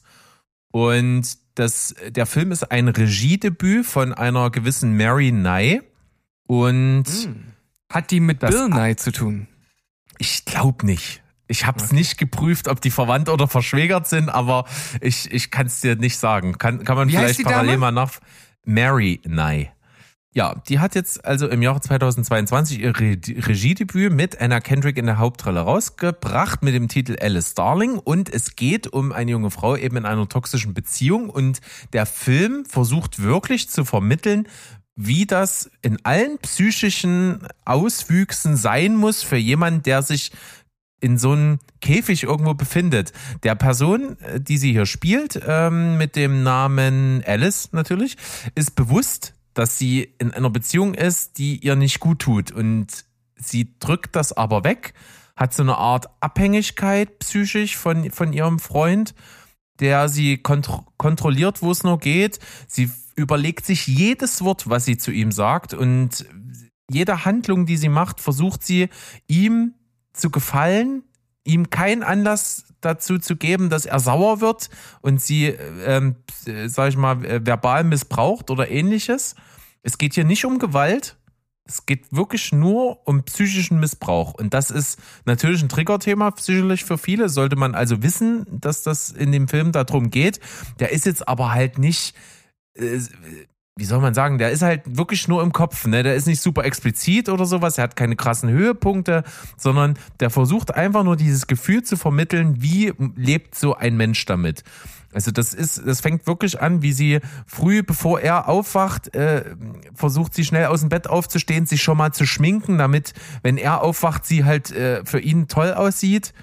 Und das, der Film ist ein Regiedebüt von einer gewissen Mary Nye. Und hm. Hat die mit Bill Nye zu tun? Ich glaube nicht. Ich habe es Okay. nicht geprüft, ob die verwandt oder verschwägert sind, aber ich, ich kann es dir nicht sagen. Kann, kann man Wie heißt vielleicht die parallel Dame? mal nach... Mary Nye. Ja, die hat jetzt also im Jahre zweitausendzweiundzwanzig ihr Re- Regiedebüt mit Anna Kendrick in der Hauptrolle rausgebracht mit dem Titel Alice Darling und es geht um eine junge Frau eben in einer toxischen Beziehung und der Film versucht wirklich zu vermitteln, wie das in allen psychischen Auswüchsen sein muss für jemanden, der sich in so einem Käfig irgendwo befindet. Der Person, die sie hier spielt, ähm, mit dem Namen Alice natürlich, ist bewusst, dass sie in einer Beziehung ist, die ihr nicht gut tut. Und sie drückt das aber weg, hat so eine Art Abhängigkeit psychisch von, von ihrem Freund, der sie kontro- kontrolliert, wo es nur geht. Sie überlegt sich jedes Wort, was sie zu ihm sagt und jede Handlung, die sie macht, versucht sie ihm zu gefallen, ihm keinen Anlass dazu zu geben, dass er sauer wird und sie, ähm, sag ich mal, verbal missbraucht oder ähnliches. Es geht hier nicht um Gewalt, es geht wirklich nur um psychischen Missbrauch und das ist natürlich ein Triggerthema sicherlich für viele, sollte man also wissen, dass das in dem Film darum geht. Der ist jetzt aber halt nicht... Äh, wie soll man sagen, der ist halt wirklich nur im Kopf, ne? Der ist nicht super explizit oder sowas, er hat keine krassen Höhepunkte, sondern der versucht einfach nur dieses Gefühl zu vermitteln, wie lebt so ein Mensch damit. Also das ist, das fängt wirklich an, wie sie früh, bevor er aufwacht, äh, versucht sie schnell aus dem Bett aufzustehen, sich schon mal zu schminken, damit, wenn er aufwacht, sie halt äh, für ihn toll aussieht.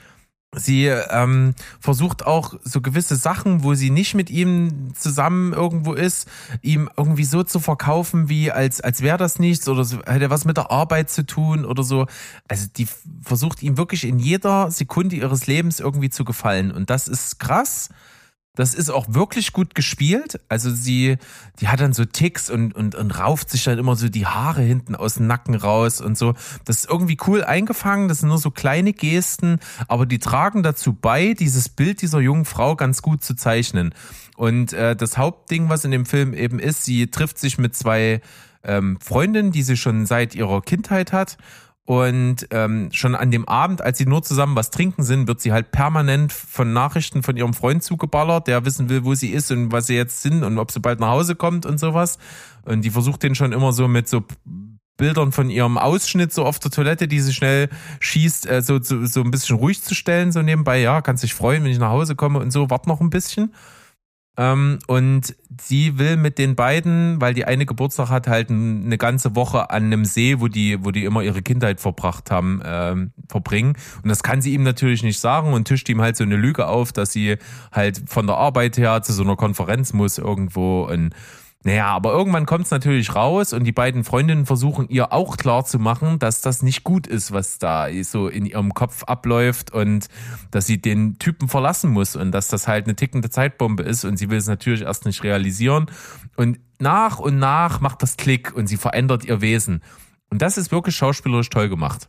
Sie ähm, versucht auch so gewisse Sachen, wo sie nicht mit ihm zusammen irgendwo ist, ihm irgendwie so zu verkaufen, wie als als wäre das nichts oder so, hätte was mit der Arbeit zu tun oder so. Also die versucht ihm wirklich in jeder Sekunde ihres Lebens irgendwie zu gefallen und das ist krass. Das ist auch wirklich gut gespielt. Also sie, die hat dann so Ticks und, und, und rauft sich dann immer so die Haare hinten aus dem Nacken raus und so. Das ist irgendwie cool eingefangen. Das sind nur so kleine Gesten, aber die tragen dazu bei, dieses Bild dieser jungen Frau ganz gut zu zeichnen. Und äh, das Hauptding, was in dem Film eben ist, sie trifft sich mit zwei ähm, Freundinnen, die sie schon seit ihrer Kindheit hat. Und ähm, schon an dem Abend, als sie nur zusammen was trinken sind, wird sie halt permanent von Nachrichten von ihrem Freund zugeballert, der wissen will, wo sie ist und was sie jetzt sind und ob sie bald nach Hause kommt und sowas. Und die versucht den schon immer so mit so Bildern von ihrem Ausschnitt so auf der Toilette, die sie schnell schießt, äh, so, so, so ein bisschen ruhig zu stellen, so nebenbei. Ja, kannst dich freuen, wenn ich nach Hause komme und so, wart noch ein bisschen. Ähm, und sie will mit den beiden, weil die eine Geburtstag hat, halt eine ganze Woche an einem See, wo die, wo die immer ihre Kindheit verbracht haben, ähm, verbringen. Und das kann sie ihm natürlich nicht sagen und tischt ihm halt so eine Lüge auf, dass sie halt von der Arbeit her zu so einer Konferenz muss irgendwo. Und naja, aber irgendwann kommt es natürlich raus und die beiden Freundinnen versuchen ihr auch klar zu machen, dass das nicht gut ist, was da so in ihrem Kopf abläuft und dass sie den Typen verlassen muss und dass das halt eine tickende Zeitbombe ist und sie will es natürlich erst nicht realisieren und nach und nach macht das Klick und sie verändert ihr Wesen und das ist wirklich schauspielerisch toll gemacht.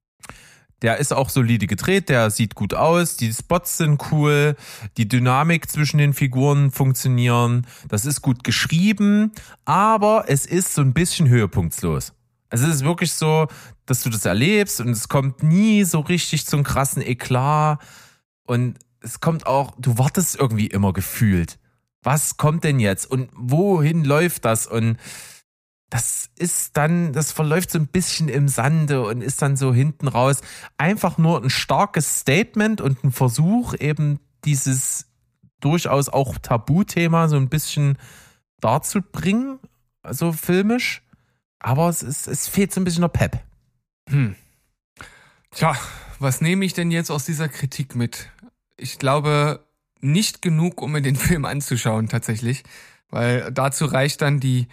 Der ist auch solide gedreht, der sieht gut aus, die Spots sind cool, die Dynamik zwischen den Figuren funktionieren, das ist gut geschrieben, aber es ist so ein bisschen höhepunktslos. Also es ist wirklich so, dass du das erlebst und es kommt nie so richtig zum krassen Eklat und es kommt auch, du wartest irgendwie immer gefühlt. Was kommt denn jetzt und wohin läuft das und das ist dann, das verläuft so ein bisschen im Sande und ist dann so hinten raus einfach nur ein starkes Statement und ein Versuch, eben dieses durchaus auch Tabuthema so ein bisschen darzubringen, also filmisch. Aber es ist, es fehlt so ein bisschen der Pep. Hm. Tja, was nehme ich denn jetzt aus dieser Kritik mit? Ich glaube, nicht genug, um mir den Film anzuschauen, tatsächlich. Weil dazu reicht dann die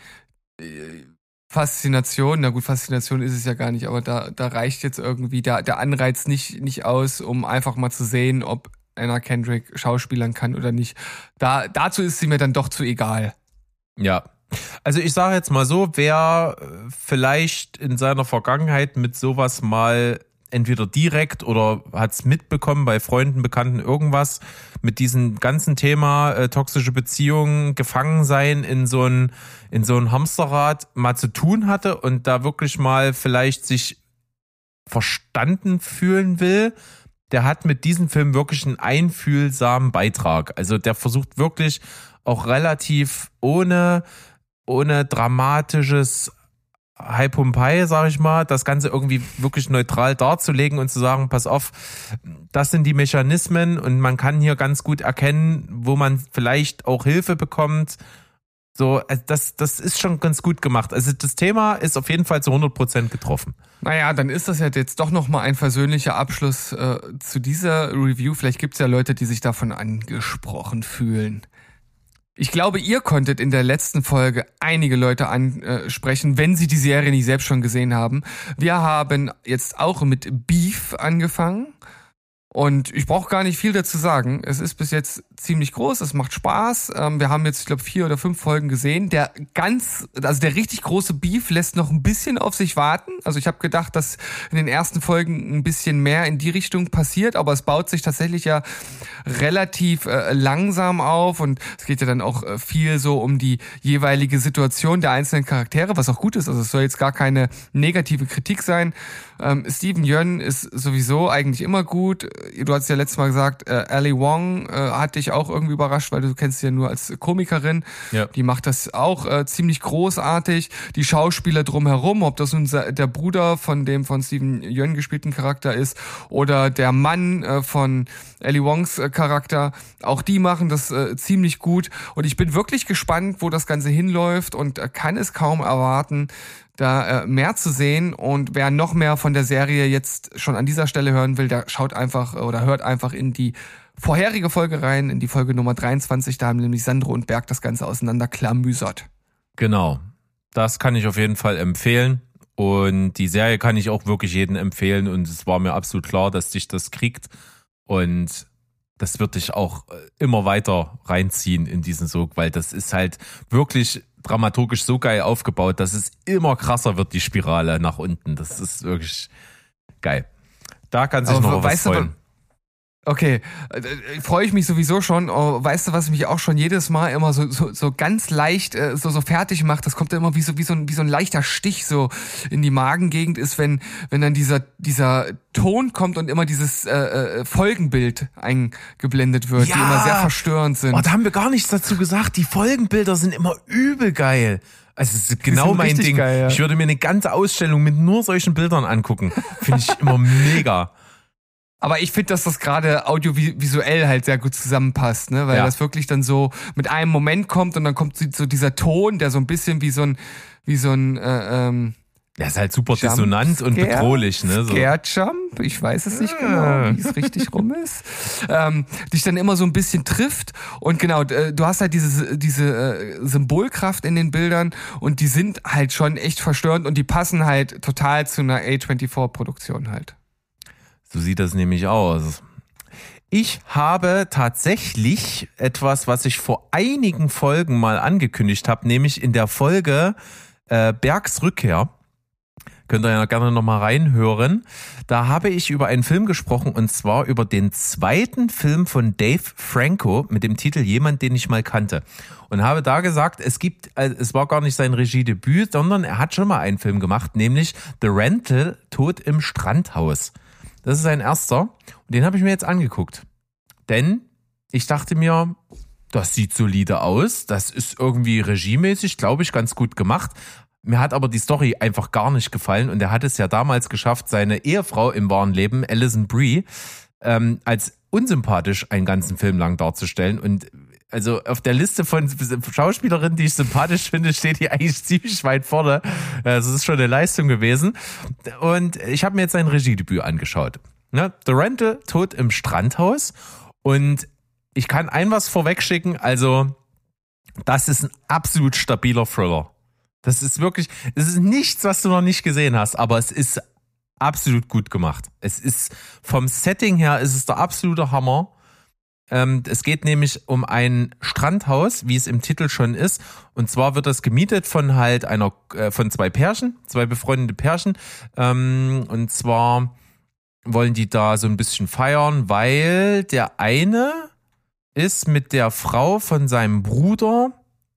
Faszination, na gut, Faszination ist es ja gar nicht, aber da, da reicht jetzt irgendwie der, der Anreiz nicht, nicht aus, um einfach mal zu sehen, ob Anna Kendrick schauspielern kann oder nicht. Da, dazu ist sie mir dann doch zu egal. Ja, also ich sage jetzt mal so, wer vielleicht in seiner Vergangenheit mit sowas mal entweder direkt oder hat es mitbekommen bei Freunden, Bekannten, irgendwas mit diesem ganzen Thema äh, toxische Beziehungen, gefangen sein in so ein in so ein Hamsterrad mal zu tun hatte und da wirklich mal vielleicht sich verstanden fühlen will, der hat mit diesem Film wirklich einen einfühlsamen Beitrag. Also der versucht wirklich auch relativ ohne ohne dramatisches Hi-Pumpai, sag ich mal, das Ganze irgendwie wirklich neutral darzulegen und zu sagen, pass auf, das sind die Mechanismen und man kann hier ganz gut erkennen, wo man vielleicht auch Hilfe bekommt. So, das, das ist schon ganz gut gemacht. Also das Thema ist auf jeden Fall zu hundert Prozent getroffen. Naja, dann ist das ja jetzt doch nochmal ein versöhnlicher Abschluss äh, zu dieser Review. Vielleicht gibt's ja Leute, die sich davon angesprochen fühlen. Ich glaube, ihr konntet in der letzten Folge einige Leute ansprechen, wenn sie die Serie nicht selbst schon gesehen haben. Wir haben jetzt auch mit Beef angefangen. Und ich brauche gar nicht viel dazu sagen. Es ist bis jetzt ziemlich groß, es macht Spaß. Ähm, wir haben jetzt, ich glaube, vier oder fünf Folgen gesehen. Der ganz, also der richtig große Beef lässt noch ein bisschen auf sich warten. Also ich habe gedacht, dass in den ersten Folgen ein bisschen mehr in die Richtung passiert, aber es baut sich tatsächlich ja relativ äh, langsam auf und es geht ja dann auch äh, viel so um die jeweilige Situation der einzelnen Charaktere, was auch gut ist. Also es soll jetzt gar keine negative Kritik sein. Ähm, Steven Yeun ist sowieso eigentlich immer gut. Du hast ja letztes Mal gesagt, äh, Ali Wong äh, hat dich auch irgendwie überrascht, weil du kennst sie ja nur als Komikerin. Ja. Die macht das auch äh, ziemlich großartig. Die Schauspieler drumherum, ob das nun der Bruder von dem von Steven Yeun gespielten Charakter ist oder der Mann äh, von Ellie Wongs äh, Charakter, auch die machen das äh, ziemlich gut. Und ich bin wirklich gespannt, wo das Ganze hinläuft und äh, kann es kaum erwarten, da äh, mehr zu sehen. Und wer noch mehr von der Serie jetzt schon an dieser Stelle hören will, der schaut einfach oder hört einfach in die vorherige Folge rein, in die Folge Nummer dreiundzwanzig. Da haben nämlich Sandro und Berg das Ganze auseinanderklamüsert. Genau, das kann ich auf jeden Fall empfehlen. Und die Serie kann ich auch wirklich jedem empfehlen. Und es war mir absolut klar, dass dich das kriegt. Und das wird dich auch immer weiter reinziehen in diesen Sog, weil das ist halt wirklich dramaturgisch so geil aufgebaut, dass es immer krasser wird, die Spirale nach unten. Das ist wirklich geil. Da kann sich Aber noch was weißt du, freuen. Okay, äh, freue ich mich sowieso schon. Oh, weißt du, was mich auch schon jedes Mal immer so so, so ganz leicht äh, so so fertig macht? Das kommt ja immer wie so wie so ein wie so ein leichter Stich so in die Magengegend ist, wenn wenn dann dieser dieser Ton kommt und immer dieses äh, äh, Folgenbild eingeblendet wird, Ja. die immer sehr verstörend sind. Oh, da haben wir gar nichts dazu gesagt. Die Folgenbilder sind immer übel geil. Also es ist genau sind mein richtig Ding. geil, ja. Ich würde mir eine ganze Ausstellung mit nur solchen Bildern angucken. Finde ich immer mega. Aber ich finde, dass das gerade audiovisuell halt sehr gut zusammenpasst, ne? Weil Ja. das wirklich dann so mit einem Moment kommt und dann kommt so dieser Ton, der so ein bisschen wie so ein wie so ein äh, ähm, Der ist halt super Jump dissonant und Scare? bedrohlich, ne? So. Scare Jump, ich weiß es nicht genau, wie es richtig rum ist, ähm, dich dann immer so ein bisschen trifft und genau, äh, du hast halt diese diese äh, Symbolkraft in den Bildern und die sind halt schon echt verstörend und die passen halt total zu einer A vierundzwanzig Produktion halt. So sieht das nämlich aus. Ich habe tatsächlich etwas, was ich vor einigen Folgen mal angekündigt habe, nämlich in der Folge äh, Bergs Rückkehr. Könnt ihr ja gerne nochmal reinhören. Da habe ich über einen Film gesprochen und zwar über den zweiten Film von Dave Franco mit dem Titel Jemand, den ich mal kannte. Und habe da gesagt, es gibt, also es war gar nicht sein Regiedebüt, sondern er hat schon mal einen Film gemacht, nämlich The Rental, Tod im Strandhaus. Das ist sein erster und den habe ich mir jetzt angeguckt. Denn ich dachte mir, das sieht solide aus, das ist irgendwie regiemäßig, glaube ich, ganz gut gemacht. Mir hat aber die Story einfach gar nicht gefallen und er hat es ja damals geschafft, seine Ehefrau im wahren Leben, Alison Brie, ähm, als unsympathisch einen ganzen Film lang darzustellen. Und also auf der Liste von Schauspielerinnen, die ich sympathisch finde, steht die eigentlich ziemlich weit vorne. Also es ist schon eine Leistung gewesen. Und ich habe mir jetzt sein Regiedebüt angeschaut. Ne? The Rental, Tod im Strandhaus. Und ich kann ein was vorwegschicken. Also das ist ein absolut stabiler Thriller. Das ist wirklich, es ist nichts, was du noch nicht gesehen hast, aber es ist absolut gut gemacht. Es ist vom Setting her, ist es der absolute Hammer. Ähm, es geht nämlich um ein Strandhaus, wie es im Titel schon ist. Und zwar wird das gemietet von halt einer, äh, von zwei Pärchen, zwei befreundete Pärchen. Ähm, und zwar wollen die da so ein bisschen feiern, weil der eine ist mit der Frau von seinem Bruder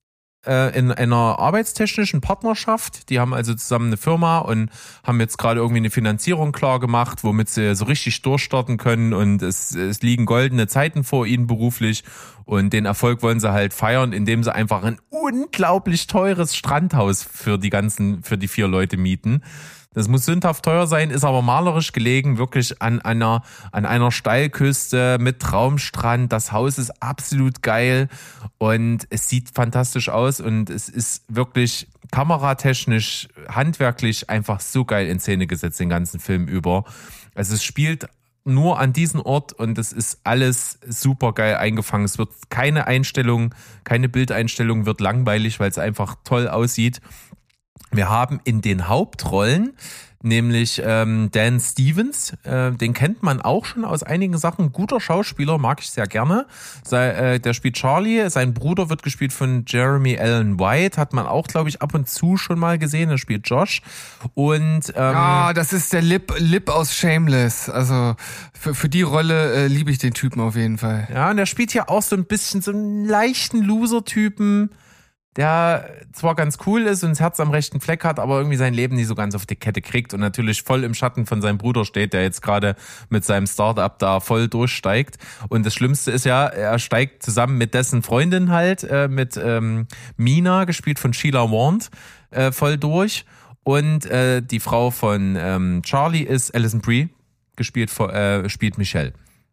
in einer arbeitstechnischen Partnerschaft. Die haben also zusammen eine Firma und haben jetzt gerade irgendwie eine Finanzierung klar gemacht, womit sie so richtig durchstarten können und es, es liegen goldene Zeiten vor ihnen beruflich und den Erfolg wollen sie halt feiern, indem sie einfach ein unglaublich teures Strandhaus für die ganzen, für die vier Leute mieten. Das muss sündhaft teuer sein, ist aber malerisch gelegen, wirklich an einer, an einer Steilküste mit Traumstrand. Das Haus ist absolut geil und es sieht fantastisch aus und es ist wirklich kameratechnisch, handwerklich einfach so geil in Szene gesetzt, den ganzen Film über. Also es spielt nur an diesem Ort und es ist alles super geil eingefangen. Es wird keine Einstellung, keine Bildeinstellung wird langweilig, weil es einfach toll aussieht. Wir haben in den Hauptrollen nämlich ähm, Dan Stevens, äh, den kennt man auch schon aus einigen Sachen, guter Schauspieler, mag ich sehr gerne. Sei, äh, der spielt Charlie, sein Bruder wird gespielt von Jeremy Allen White, hat man auch, glaube ich, ab und zu schon mal gesehen, er spielt Josh. Und ähm, Ah, das ist der Lip, Lip aus Shameless. Also für, für die Rolle äh, liebe ich den Typen auf jeden Fall. ja, und er spielt hier auch so ein bisschen so einen leichten Loser-Typen, der zwar ganz cool ist und das Herz am rechten Fleck hat, aber irgendwie sein Leben nicht so ganz auf die Kette kriegt und natürlich voll im Schatten von seinem Bruder steht, der jetzt gerade mit seinem Startup da voll durchsteigt. Und das Schlimmste ist ja, er steigt zusammen mit dessen Freundin halt, äh, mit ähm, Mina, gespielt von Sheila Wand, äh, voll durch. Und äh, die Frau von ähm, Charlie ist Alison Brie, gespielt von, äh, spielt Michelle.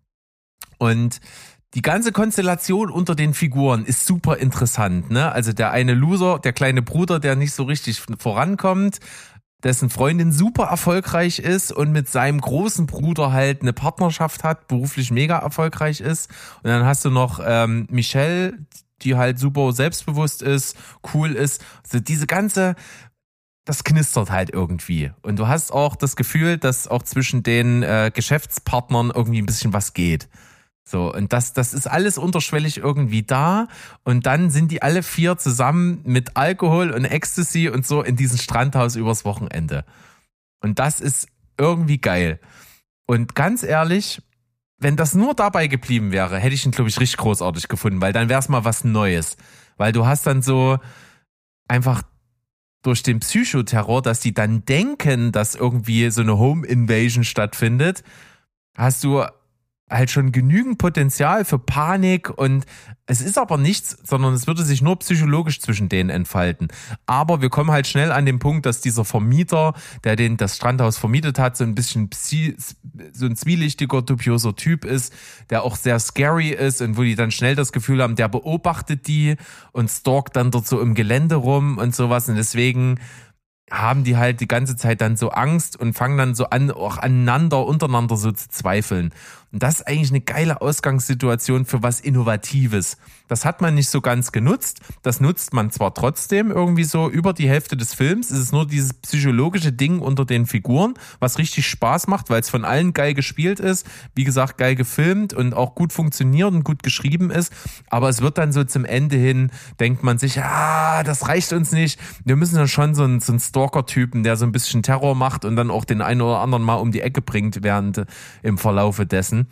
Und die ganze Konstellation unter den Figuren ist super interessant, ne? Also der eine Loser, der kleine Bruder, der nicht so richtig vorankommt, dessen Freundin super erfolgreich ist und mit seinem großen Bruder halt eine Partnerschaft hat, beruflich mega erfolgreich ist. Und dann hast du noch ähm, Michelle, die halt super selbstbewusst ist, cool ist. Also diese ganze, das knistert halt irgendwie. Und du hast auch das Gefühl, dass auch zwischen den äh, Geschäftspartnern irgendwie ein bisschen was geht. So, und das, das ist alles unterschwellig irgendwie da und dann sind die alle vier zusammen mit Alkohol und Ecstasy und so in diesem Strandhaus übers Wochenende. Und das ist irgendwie geil. Und ganz ehrlich, wenn das nur dabei geblieben wäre, hätte ich ihn, glaube ich, richtig großartig gefunden, weil dann wäre es mal was Neues. Weil du hast dann so einfach durch den Psychoterror, dass die dann denken, dass irgendwie so eine Home Invasion stattfindet, hast du halt schon genügend Potenzial für Panik und es ist aber nichts, sondern es würde sich nur psychologisch zwischen denen entfalten. Aber wir kommen halt schnell an den Punkt, dass dieser Vermieter, der den das Strandhaus vermietet hat, so ein bisschen psy, so ein zwielichtiger, dubioser Typ ist, der auch sehr scary ist und wo die dann schnell das Gefühl haben, der beobachtet die und stalkt dann dort so im Gelände rum und sowas und deswegen haben die halt die ganze Zeit dann so Angst und fangen dann so an, auch aneinander, untereinander so zu zweifeln. Und das ist eigentlich eine geile Ausgangssituation für was Innovatives. Das hat man nicht so ganz genutzt. Das nutzt man zwar trotzdem irgendwie so über die Hälfte des Films. Es ist nur dieses psychologische Ding unter den Figuren, was richtig Spaß macht, weil es von allen geil gespielt ist. Wie gesagt, geil gefilmt und auch gut funktioniert und gut geschrieben ist. Aber es wird dann so zum Ende hin, denkt man sich, ah, das reicht uns nicht. Wir müssen dann schon so einen, so einen Stalker-Typen, der so ein bisschen Terror macht und dann auch den einen oder anderen mal um die Ecke bringt während im Verlaufe dessen.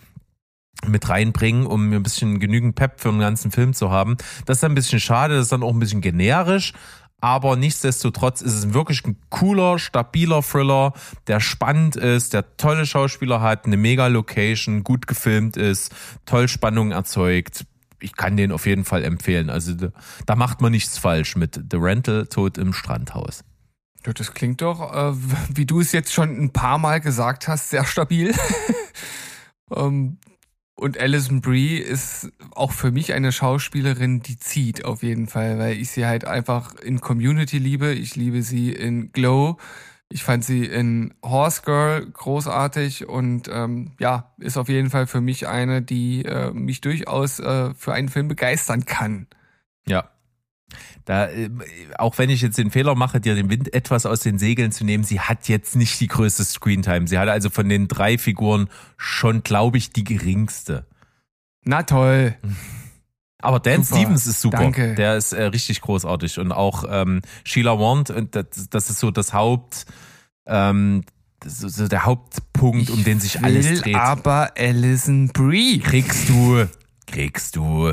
Mit reinbringen, um ein bisschen genügend Pep für den ganzen Film zu haben. Das ist ein bisschen schade, das ist dann auch ein bisschen generisch, aber nichtsdestotrotz ist es wirklich ein cooler, stabiler Thriller, der spannend ist, der tolle Schauspieler hat, eine mega Location, gut gefilmt ist, toll Spannung erzeugt. Ich kann den auf jeden Fall empfehlen. Also da macht man nichts falsch mit The Rental, Tod im Strandhaus. Ja, das klingt doch, äh, wie du es jetzt schon ein paar Mal gesagt hast, sehr stabil. ähm, Und Alison Brie ist auch für mich eine Schauspielerin, die zieht auf jeden Fall, weil ich sie halt einfach in Community liebe. Ich liebe sie in Glow. Ich fand sie in Horse Girl großartig und ähm, ja, ist auf jeden Fall für mich eine, die äh, mich durchaus äh, für einen Film begeistern kann. Ja. Da, auch wenn ich jetzt den Fehler mache, dir den Wind etwas aus den Segeln zu nehmen, sie hat jetzt nicht die größte Screentime. Sie hat also von den drei Figuren schon, glaube ich, die geringste. Na toll. Aber Dan super. Stevens ist super. Danke. Der ist äh, richtig großartig. Und auch ähm, Sheila Wand, und das, das ist so das Haupt, ähm, das ist so der Hauptpunkt, ich um den sich alles dreht. Aber Alison Brie. Kriegst du. Kriegst du.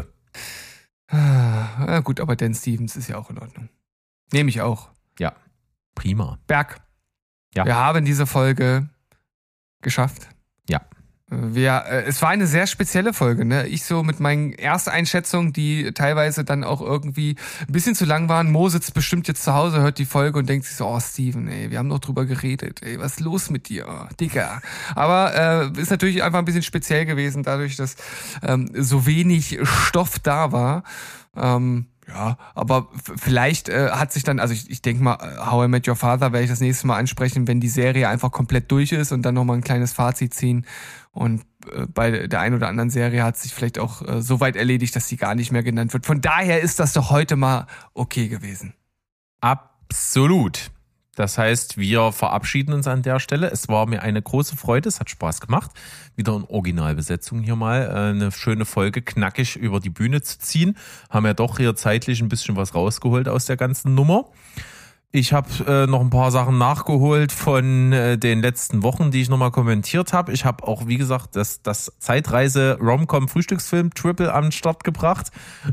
Ja, gut, aber Dan Stevens ist ja auch in Ordnung. Nehme ich auch. Ja, prima. Berg. Ja. Wir haben diese Folge geschafft. Ja. Wir, äh, es war eine sehr spezielle Folge, ne? Ich so mit meinen Ersteinschätzungen, die teilweise dann auch irgendwie ein bisschen zu lang waren. Mo sitzt bestimmt jetzt zu Hause, hört die Folge und denkt sich so, oh Steven, ey, wir haben doch drüber geredet, ey, was ist los mit dir, oh, Digga. Aber äh, ist natürlich einfach ein bisschen speziell gewesen, dadurch, dass ähm, so wenig Stoff da war. Ähm, Ja, aber f- vielleicht äh, hat sich dann, also ich, ich denke mal, How I Met Your Father werde ich das nächste Mal ansprechen, wenn die Serie einfach komplett durch ist und dann nochmal ein kleines Fazit ziehen. Und äh, bei der einen oder anderen Serie hat sich vielleicht auch äh, so weit erledigt, dass sie gar nicht mehr genannt wird. Von daher ist das doch heute mal okay gewesen. Absolut. Das heißt, wir verabschieden uns an der Stelle. Es war mir eine große Freude, es hat Spaß gemacht, wieder in Originalbesetzung hier mal eine schöne Folge knackig über die Bühne zu ziehen. Haben ja doch hier zeitlich ein bisschen was rausgeholt aus der ganzen Nummer. Ich habe äh, noch ein paar Sachen nachgeholt von äh, den letzten Wochen, die ich nochmal kommentiert habe. Ich habe auch, wie gesagt, das, das Zeitreise-Rom-Com-Frühstücksfilm Triple an den Start gebracht.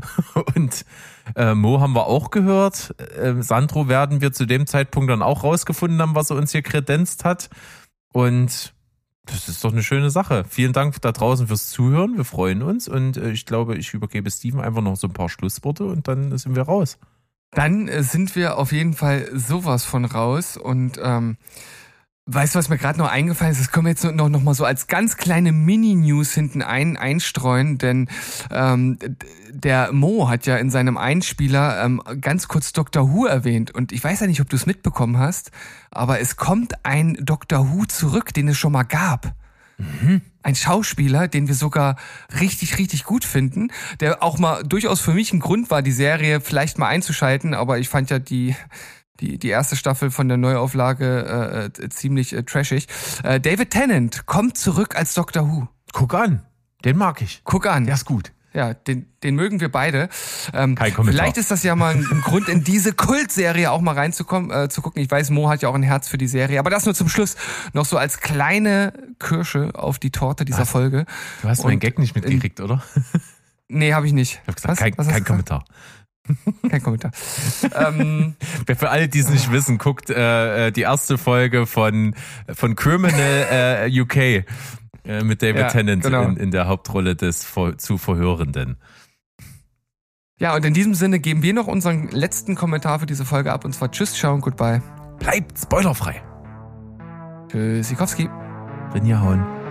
Und äh, Mo haben wir auch gehört. Äh, Sandro werden wir zu dem Zeitpunkt dann auch rausgefunden haben, was er uns hier kredenzt hat. Und das ist doch eine schöne Sache. Vielen Dank da draußen fürs Zuhören. Wir freuen uns. Und äh, ich glaube, ich übergebe Steven einfach noch so ein paar Schlussworte und dann sind wir raus. Dann äh, sind wir auf jeden Fall sowas von raus. Und ähm, weißt du, was mir gerade noch eingefallen ist? Das können wir jetzt noch, noch mal so als ganz kleine Mini-News hinten ein, einstreuen, denn ähm, der Mo hat ja in seinem Einspieler ähm, ganz kurz Doctor Who erwähnt und ich weiß ja nicht, ob du es mitbekommen hast, aber es kommt ein Doctor Who zurück, den es schon mal gab. Mhm. Ein Schauspieler, den wir sogar richtig, richtig gut finden, der auch mal durchaus für mich ein Grund war, die Serie vielleicht mal einzuschalten, aber ich fand ja die... Die, die erste Staffel von der Neuauflage äh, ziemlich äh, trashig. Äh, David Tennant kommt zurück als Doctor Who. Guck an, den mag ich. Guck an. Der ist gut. Ja, den, den mögen wir beide. Ähm, Kein Kommentar. Vielleicht ist das ja mal ein, ein Grund, in diese Kultserie auch mal reinzukommen, äh, zu gucken. Ich weiß, Mo hat ja auch ein Herz für die Serie, aber das nur zum Schluss noch so als kleine Kirsche auf die Torte dieser Was? Folge. Du hast meinen Gag nicht mitgekriegt, oder? Nee, habe ich nicht. Ich hab gesagt, Was? kein, Was hast kein du Kommentar. Kein Kommentar. ähm, Wer für alle, die es nicht wissen, guckt äh, die erste Folge von von Criminal äh, U K äh, mit David Ja, Tennant genau. in, in der Hauptrolle des Ver- zu Verhörenden. ja, und in diesem Sinne geben wir noch unseren letzten Kommentar für diese Folge ab, und zwar tschüss, ciao und goodbye. Bleibt spoilerfrei. Tschüssikowski. Rinja hauen.